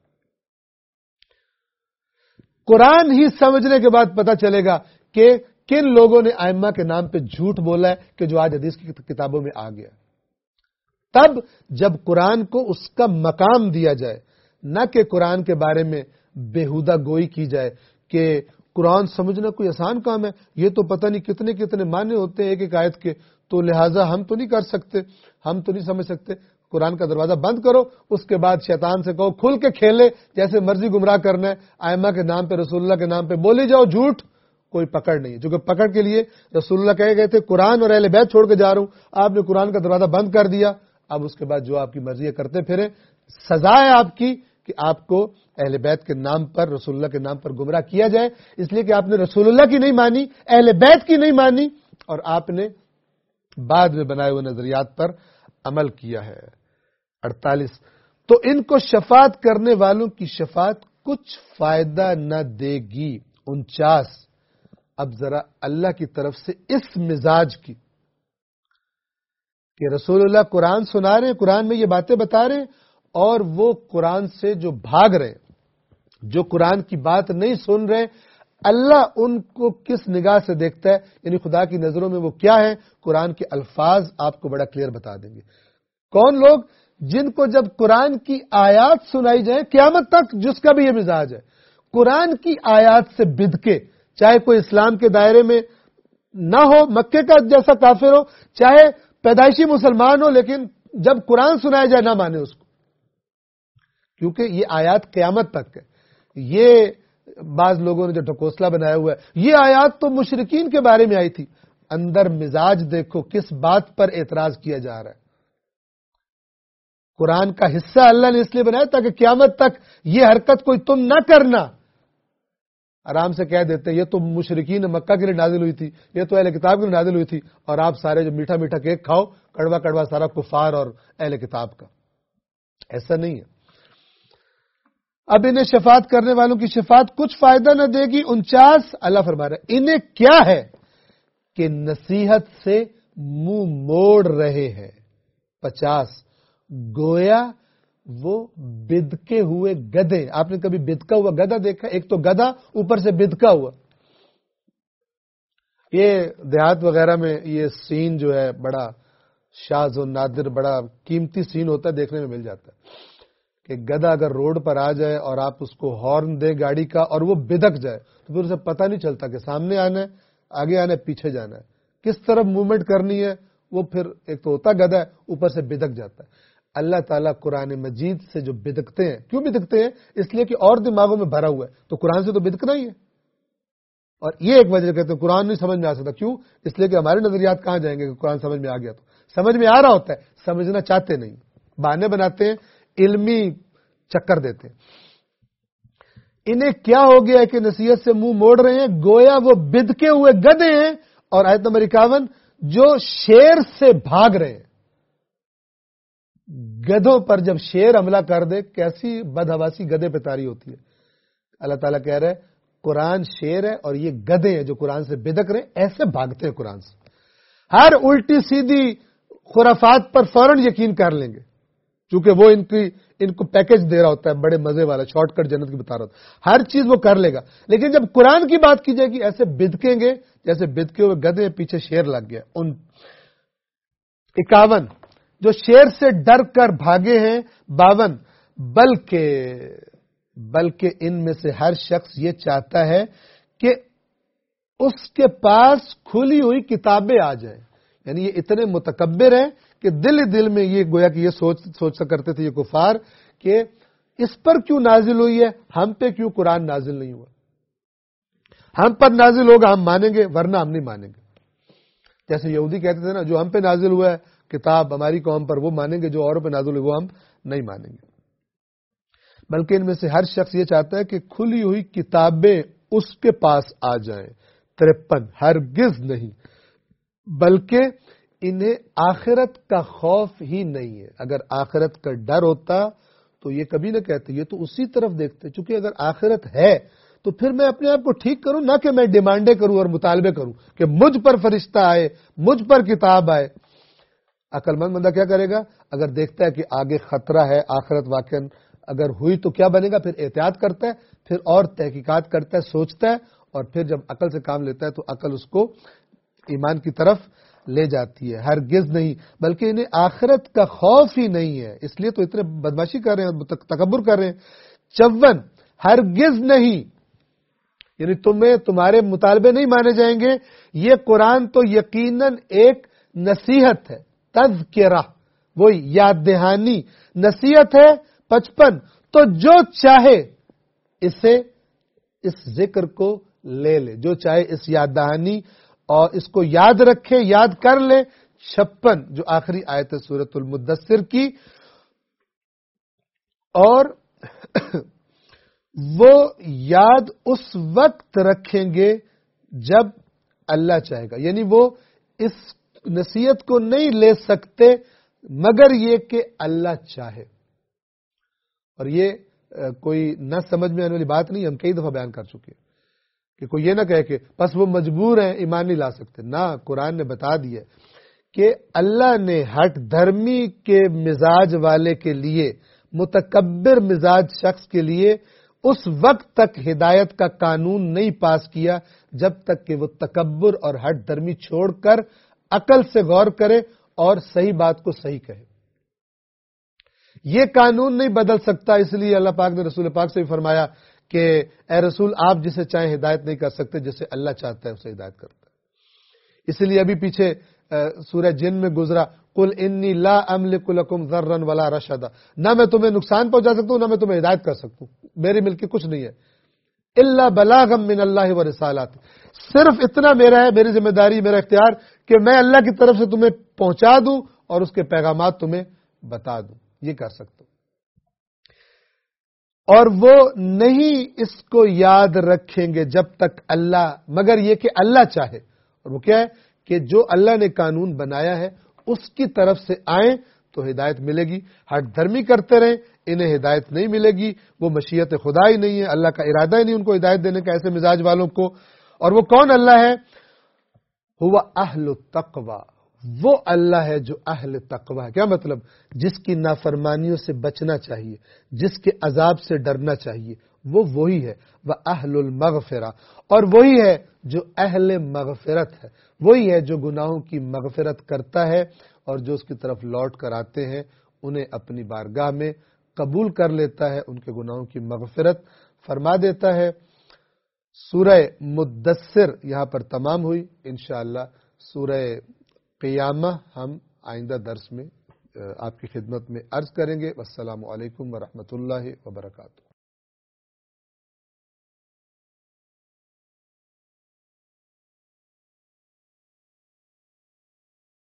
Speaker 1: قرآن ہی سمجھنے کے بعد پتہ چلے گا کہ کن لوگوں نے ائمہ کے نام پہ جھوٹ بولا ہے کہ جو آج حدیث کی کتابوں میں آ گیا. تب جب قرآن کو اس کا مقام دیا جائے، نہ کہ قرآن کے بارے میں بےہودہ گوئی کی جائے کہ قرآن سمجھنا کوئی آسان کام ہے، یہ تو پتہ نہیں کتنے کتنے معنی ہوتے ہیں ایک ایک آیت کے، تو لہٰذا ہم تو نہیں کر سکتے، ہم تو نہیں سمجھ سکتے. قرآن کا دروازہ بند کرو، اس کے بعد شیطان سے کہو کھل کے کھیلے، جیسے مرضی گمراہ کرنا ہے، ائمہ کے نام پہ رسول اللہ کے نام پہ بولی جاؤ جھوٹ، کوئی پکڑ نہیں ہے. جو کہ پکڑ کے لیے رسول اللہ کہے گئے تھے قرآن اور اہل بیت چھوڑ کے جا رہا ہوں، آپ نے قرآن کا دروازہ بند کر دیا. اب اس کے بعد جو آپ کی مرضی کرتے پھریں، سزا ہے آپ کی کہ آپ کو اہل بیت کے نام پر، رسول اللہ کے نام پر گمراہ کیا جائے، اس لیے کہ آپ نے رسول اللہ کی نہیں مانی، اہل بیت کی نہیں مانی، اور آپ نے بعد میں بنائے ہوئے نظریات پر عمل کیا ہے. اڑتالیس، تو ان کو شفاعت کرنے والوں کی شفاعت کچھ فائدہ نہ دے گی. انچاس، اب ذرا اللہ کی طرف سے اس مزاج کی کہ رسول اللہ قرآن سنا رہے ہیں، قرآن میں یہ باتیں بتا رہے ہیں، اور وہ قرآن سے جو بھاگ رہے ہیں، جو قرآن کی بات نہیں سن رہے، اللہ ان کو کس نگاہ سے دیکھتا ہے، یعنی خدا کی نظروں میں وہ کیا ہے. قرآن کے الفاظ آپ کو بڑا کلیئر بتا دیں گے. کون لوگ؟ جن کو جب قرآن کی آیات سنائی جائے، قیامت تک جس کا بھی یہ مزاج ہے، قرآن کی آیات سے بدکے، چاہے کوئی اسلام کے دائرے میں نہ ہو، مکے کا جیسا کافر ہو، چاہے پیدائشی مسلمان ہو، لیکن جب قرآن سنایا جائے نہ مانے اس کو، کیونکہ یہ آیات قیامت تک ہے. یہ بعض لوگوں نے جو ڈھکوسلا بنایا ہوا ہے، یہ آیات تو مشرکین کے بارے میں آئی تھی. اندر مزاج دیکھو کس بات پر اعتراض کیا جا رہا ہے. قرآن کا حصہ اللہ نے اس لیے بنایا تاکہ قیامت تک یہ حرکت کوئی تم نہ کرنا. آرام سے کہہ دیتے یہ تو مشرکین مکہ کے لیے نازل ہوئی تھی، یہ تو اہل کتاب کے لیے نازل ہوئی تھی، اور آپ سارے جو میٹھا میٹھا کیک کھاؤ، کڑوا کڑوا سارا کفار اور اہل کتاب کا. ایسا نہیں ہے. اب انہیں شفاعت کرنے والوں کی شفاعت کچھ فائدہ نہ دے گی. انچاس، اللہ فرما رہا ہے انہیں کیا ہے کہ نصیحت سے منہ موڑ رہے ہیں. پچاس، گویا وہ بدکے ہوئے گدھے. آپ نے کبھی بدکا ہوا گدھا دیکھا؟ ایک تو گدھا اوپر سے بدکا ہوا. یہ دیہات وغیرہ میں یہ سین جو ہے بڑا شاذ و نادر، بڑا قیمتی سین ہوتا ہے، دیکھنے میں مل جاتا ہے کہ گدھا اگر روڈ پر آ جائے اور آپ اس کو ہارن دے گاڑی کا اور وہ بدک جائے تو پھر اسے پتہ نہیں چلتا کہ سامنے آنا ہے، آگے آنا ہے، پیچھے جانا ہے، کس طرف موومنٹ کرنی ہے. وہ پھر ایک تو ہوتا گدھا ہے، اوپر سے بدک جاتا ہے. اللہ تعالیٰ قرآن مجید سے جو بدکتے ہیں، کیوں بدکتے ہیں؟ اس لیے کہ اور دماغوں میں بھرا ہوا ہے، تو قرآن سے تو بدکنا ہی ہے. اور یہ ایک وجہ کہتے ہیں قرآن نہیں سمجھ میں آ سکتا. کیوں؟ اس لیے کہ ہمارے نظریات کہاں جائیں گے کہ قرآن سمجھ میں آ گیا. تو سمجھ میں آ رہا ہوتا ہے، سمجھنا چاہتے نہیں، بہانے بناتے ہیں، علمی چکر دیتے ہیں. انہیں کیا ہو گیا ہے کہ نصیحت سے منہ موڑ رہے ہیں؟ گویا وہ بدکے ہوئے گدھے ہیں. اور آیت نمبر اکاون، جو شیر سے بھاگ رہے ہیں. گدھوں پر جب شیر حملہ کر دے کیسی بدحواسی گدھے پہ طاری ہوتی ہے. اللہ تعالیٰ کہہ رہے ہیں قرآن شیر ہے اور یہ گدھے ہیں جو قرآن سے بدک رہے ہیں، ایسے بھاگتے ہیں قرآن سے. ہر الٹی سیدھی خرافات پر فوراً یقین کر لیں گے. چونکہ وہ ان کی ان کو پیکج دے رہا ہوتا ہے بڑے مزے والا، شارٹ کٹ جنت کی بتا رہا ہوتا ہے، ہر چیز وہ کر لے گا. لیکن جب قرآن کی بات کی جائے گی ایسے بدکیں گے جیسے بدکے ہوئے گدھے پیچھے شیر لگ گیا. ان اکاون جو شیر سے ڈر کر بھاگے ہیں، باون بلکہ بلکہ ان میں سے ہر شخص یہ چاہتا ہے کہ اس کے پاس کھلی ہوئی کتابیں آ جائیں. یعنی یہ اتنے متکبر ہیں کہ دل ہی دل میں یہ گویا کہ یہ سوچ سوچ کرتے تھے یہ کفار کہ اس پر کیوں نازل ہوئی ہے، ہم پہ کیوں قرآن نازل نہیں ہوا. ہم پر نازل ہوگا ہم مانیں گے، ورنہ ہم نہیں مانیں گے. جیسے یہودی کہتے تھے نا، جو ہم پہ نازل ہوا ہے کتاب ہماری قوم پر وہ مانیں گے، جو اوروں پہ نازل ہوئی وہ ہم نہیں مانیں گے. بلکہ ان میں سے ہر شخص یہ چاہتا ہے کہ کھلی ہوئی کتابیں اس کے پاس آ جائیں. ترپن ہرگز نہیں، بلکہ انہیں آخرت کا خوف ہی نہیں ہے. اگر آخرت کا ڈر ہوتا تو یہ کبھی نہ کہتے، یہ تو اسی طرف دیکھتے. چونکہ اگر آخرت ہے تو پھر میں اپنے آپ کو ٹھیک کروں، نہ کہ میں ڈیمانڈیں کروں اور مطالبے کروں کہ مجھ پر فرشتہ آئے، مجھ پر کتاب آئے. عقل مند بندہ کیا کرے گا؟ اگر دیکھتا ہے کہ آگے خطرہ ہے، آخرت واقعا اگر ہوئی تو کیا بنے گا، پھر احتیاط کرتا ہے، پھر اور تحقیقات کرتا ہے، سوچتا ہے، اور پھر جب عقل سے کام لیتا ہے تو عقل اس کو ایمان کی طرف لے جاتی ہے. ہرگز نہیں، بلکہ انہیں آخرت کا خوف ہی نہیں ہے، اس لیے تو اتنے بدماشی کر رہے ہیں، تکبر کر رہے ہیں. چون ہرگز نہیں، یعنی تمہیں تمہارے مطالبے نہیں مانے جائیں گے. یہ قرآن تو یقیناً ایک نصیحت ہے، تذکرہ، وہی یاد دہانی نصیحت ہے. پچپن تو جو چاہے اسے اس ذکر کو لے لے، جو چاہے اس یاد دہانی اور اس کو یاد رکھے، یاد کر لے. چھپن جو آخری آیت ہے سورۃ المدثر کی، اور وہ یاد اس وقت رکھیں گے جب اللہ چاہے گا. یعنی وہ اس نصیحت کو نہیں لے سکتے مگر یہ کہ اللہ چاہے. اور یہ کوئی نہ سمجھ میں آنے والی بات نہیں، ہم کئی دفعہ بیان کر چکے ہیں کہ کوئی یہ نہ کہے کہ بس وہ مجبور ہیں ایمان نہیں لا سکتے. نہ، قرآن نے بتا دیا کہ اللہ نے ہٹ دھرمی کے مزاج والے کے لیے، متکبر مزاج شخص کے لیے اس وقت تک ہدایت کا قانون نہیں پاس کیا جب تک کہ وہ تکبر اور ہٹ دھرمی چھوڑ کر عقل سے غور کرے اور صحیح بات کو صحیح کہے. یہ قانون نہیں بدل سکتا. اس لیے اللہ پاک نے رسول پاک سے بھی فرمایا کہ اے رسول آپ جسے چاہیں ہدایت نہیں کر سکتے، جسے اللہ چاہتا ہے اسے ہدایت کرتا ہے. اس لیے ابھی پیچھے سورہ جن میں گزرا، قل انی لا املک لکم ضرا ولا رشدا، نہ میں تمہیں نقصان پہنچا سکتا ہوں نہ میں تمہیں ہدایت کر سکتا ہوں، میرے ملک کے کچھ نہیں ہے. الا بلاغا من اللہ و رسالات، صرف اتنا میرا ہے، میری ذمہ داری، میرا اختیار کہ میں اللہ کی طرف سے تمہیں پہنچا دوں اور اس کے پیغامات تمہیں بتا دوں. یہ کر سکتا ہوں. اور وہ نہیں اس کو یاد رکھیں گے جب تک اللہ، مگر یہ کہ اللہ چاہے. اور وہ کیا ہے کہ جو اللہ نے قانون بنایا ہے اس کی طرف سے آئیں تو ہدایت ملے گی. ہٹ دھرمی کرتے رہیں، انہیں ہدایت نہیں ملے گی. وہ مشیت خدا ہی نہیں ہے، اللہ کا ارادہ ہی نہیں ان کو ہدایت دینے کا ایسے مزاج والوں کو. اور وہ کون اللہ ہے؟ ہوا اہل التقوی، وہ اللہ ہے جو اہل تقوی ہے. کیا مطلب؟ جس کی نافرمانیوں سے بچنا چاہیے، جس کے عذاب سے ڈرنا چاہیے، وہ وہی ہے. وہ اہل المغفرہ، اور وہی ہے جو اہل مغفرت ہے، وہی ہے جو گناہوں کی مغفرت کرتا ہے اور جو اس کی طرف لوٹ کر آتے ہیں انہیں اپنی بارگاہ میں قبول کر لیتا ہے، ان کے گناہوں کی مغفرت فرما دیتا ہے. سورہ مدثر یہاں پر تمام ہوئی. انشاءاللہ سورہ قیامہ ہم آئندہ درس میں آپ کی خدمت میں عرض کریں گے. والسلام علیکم ورحمۃ اللہ وبرکاتہ.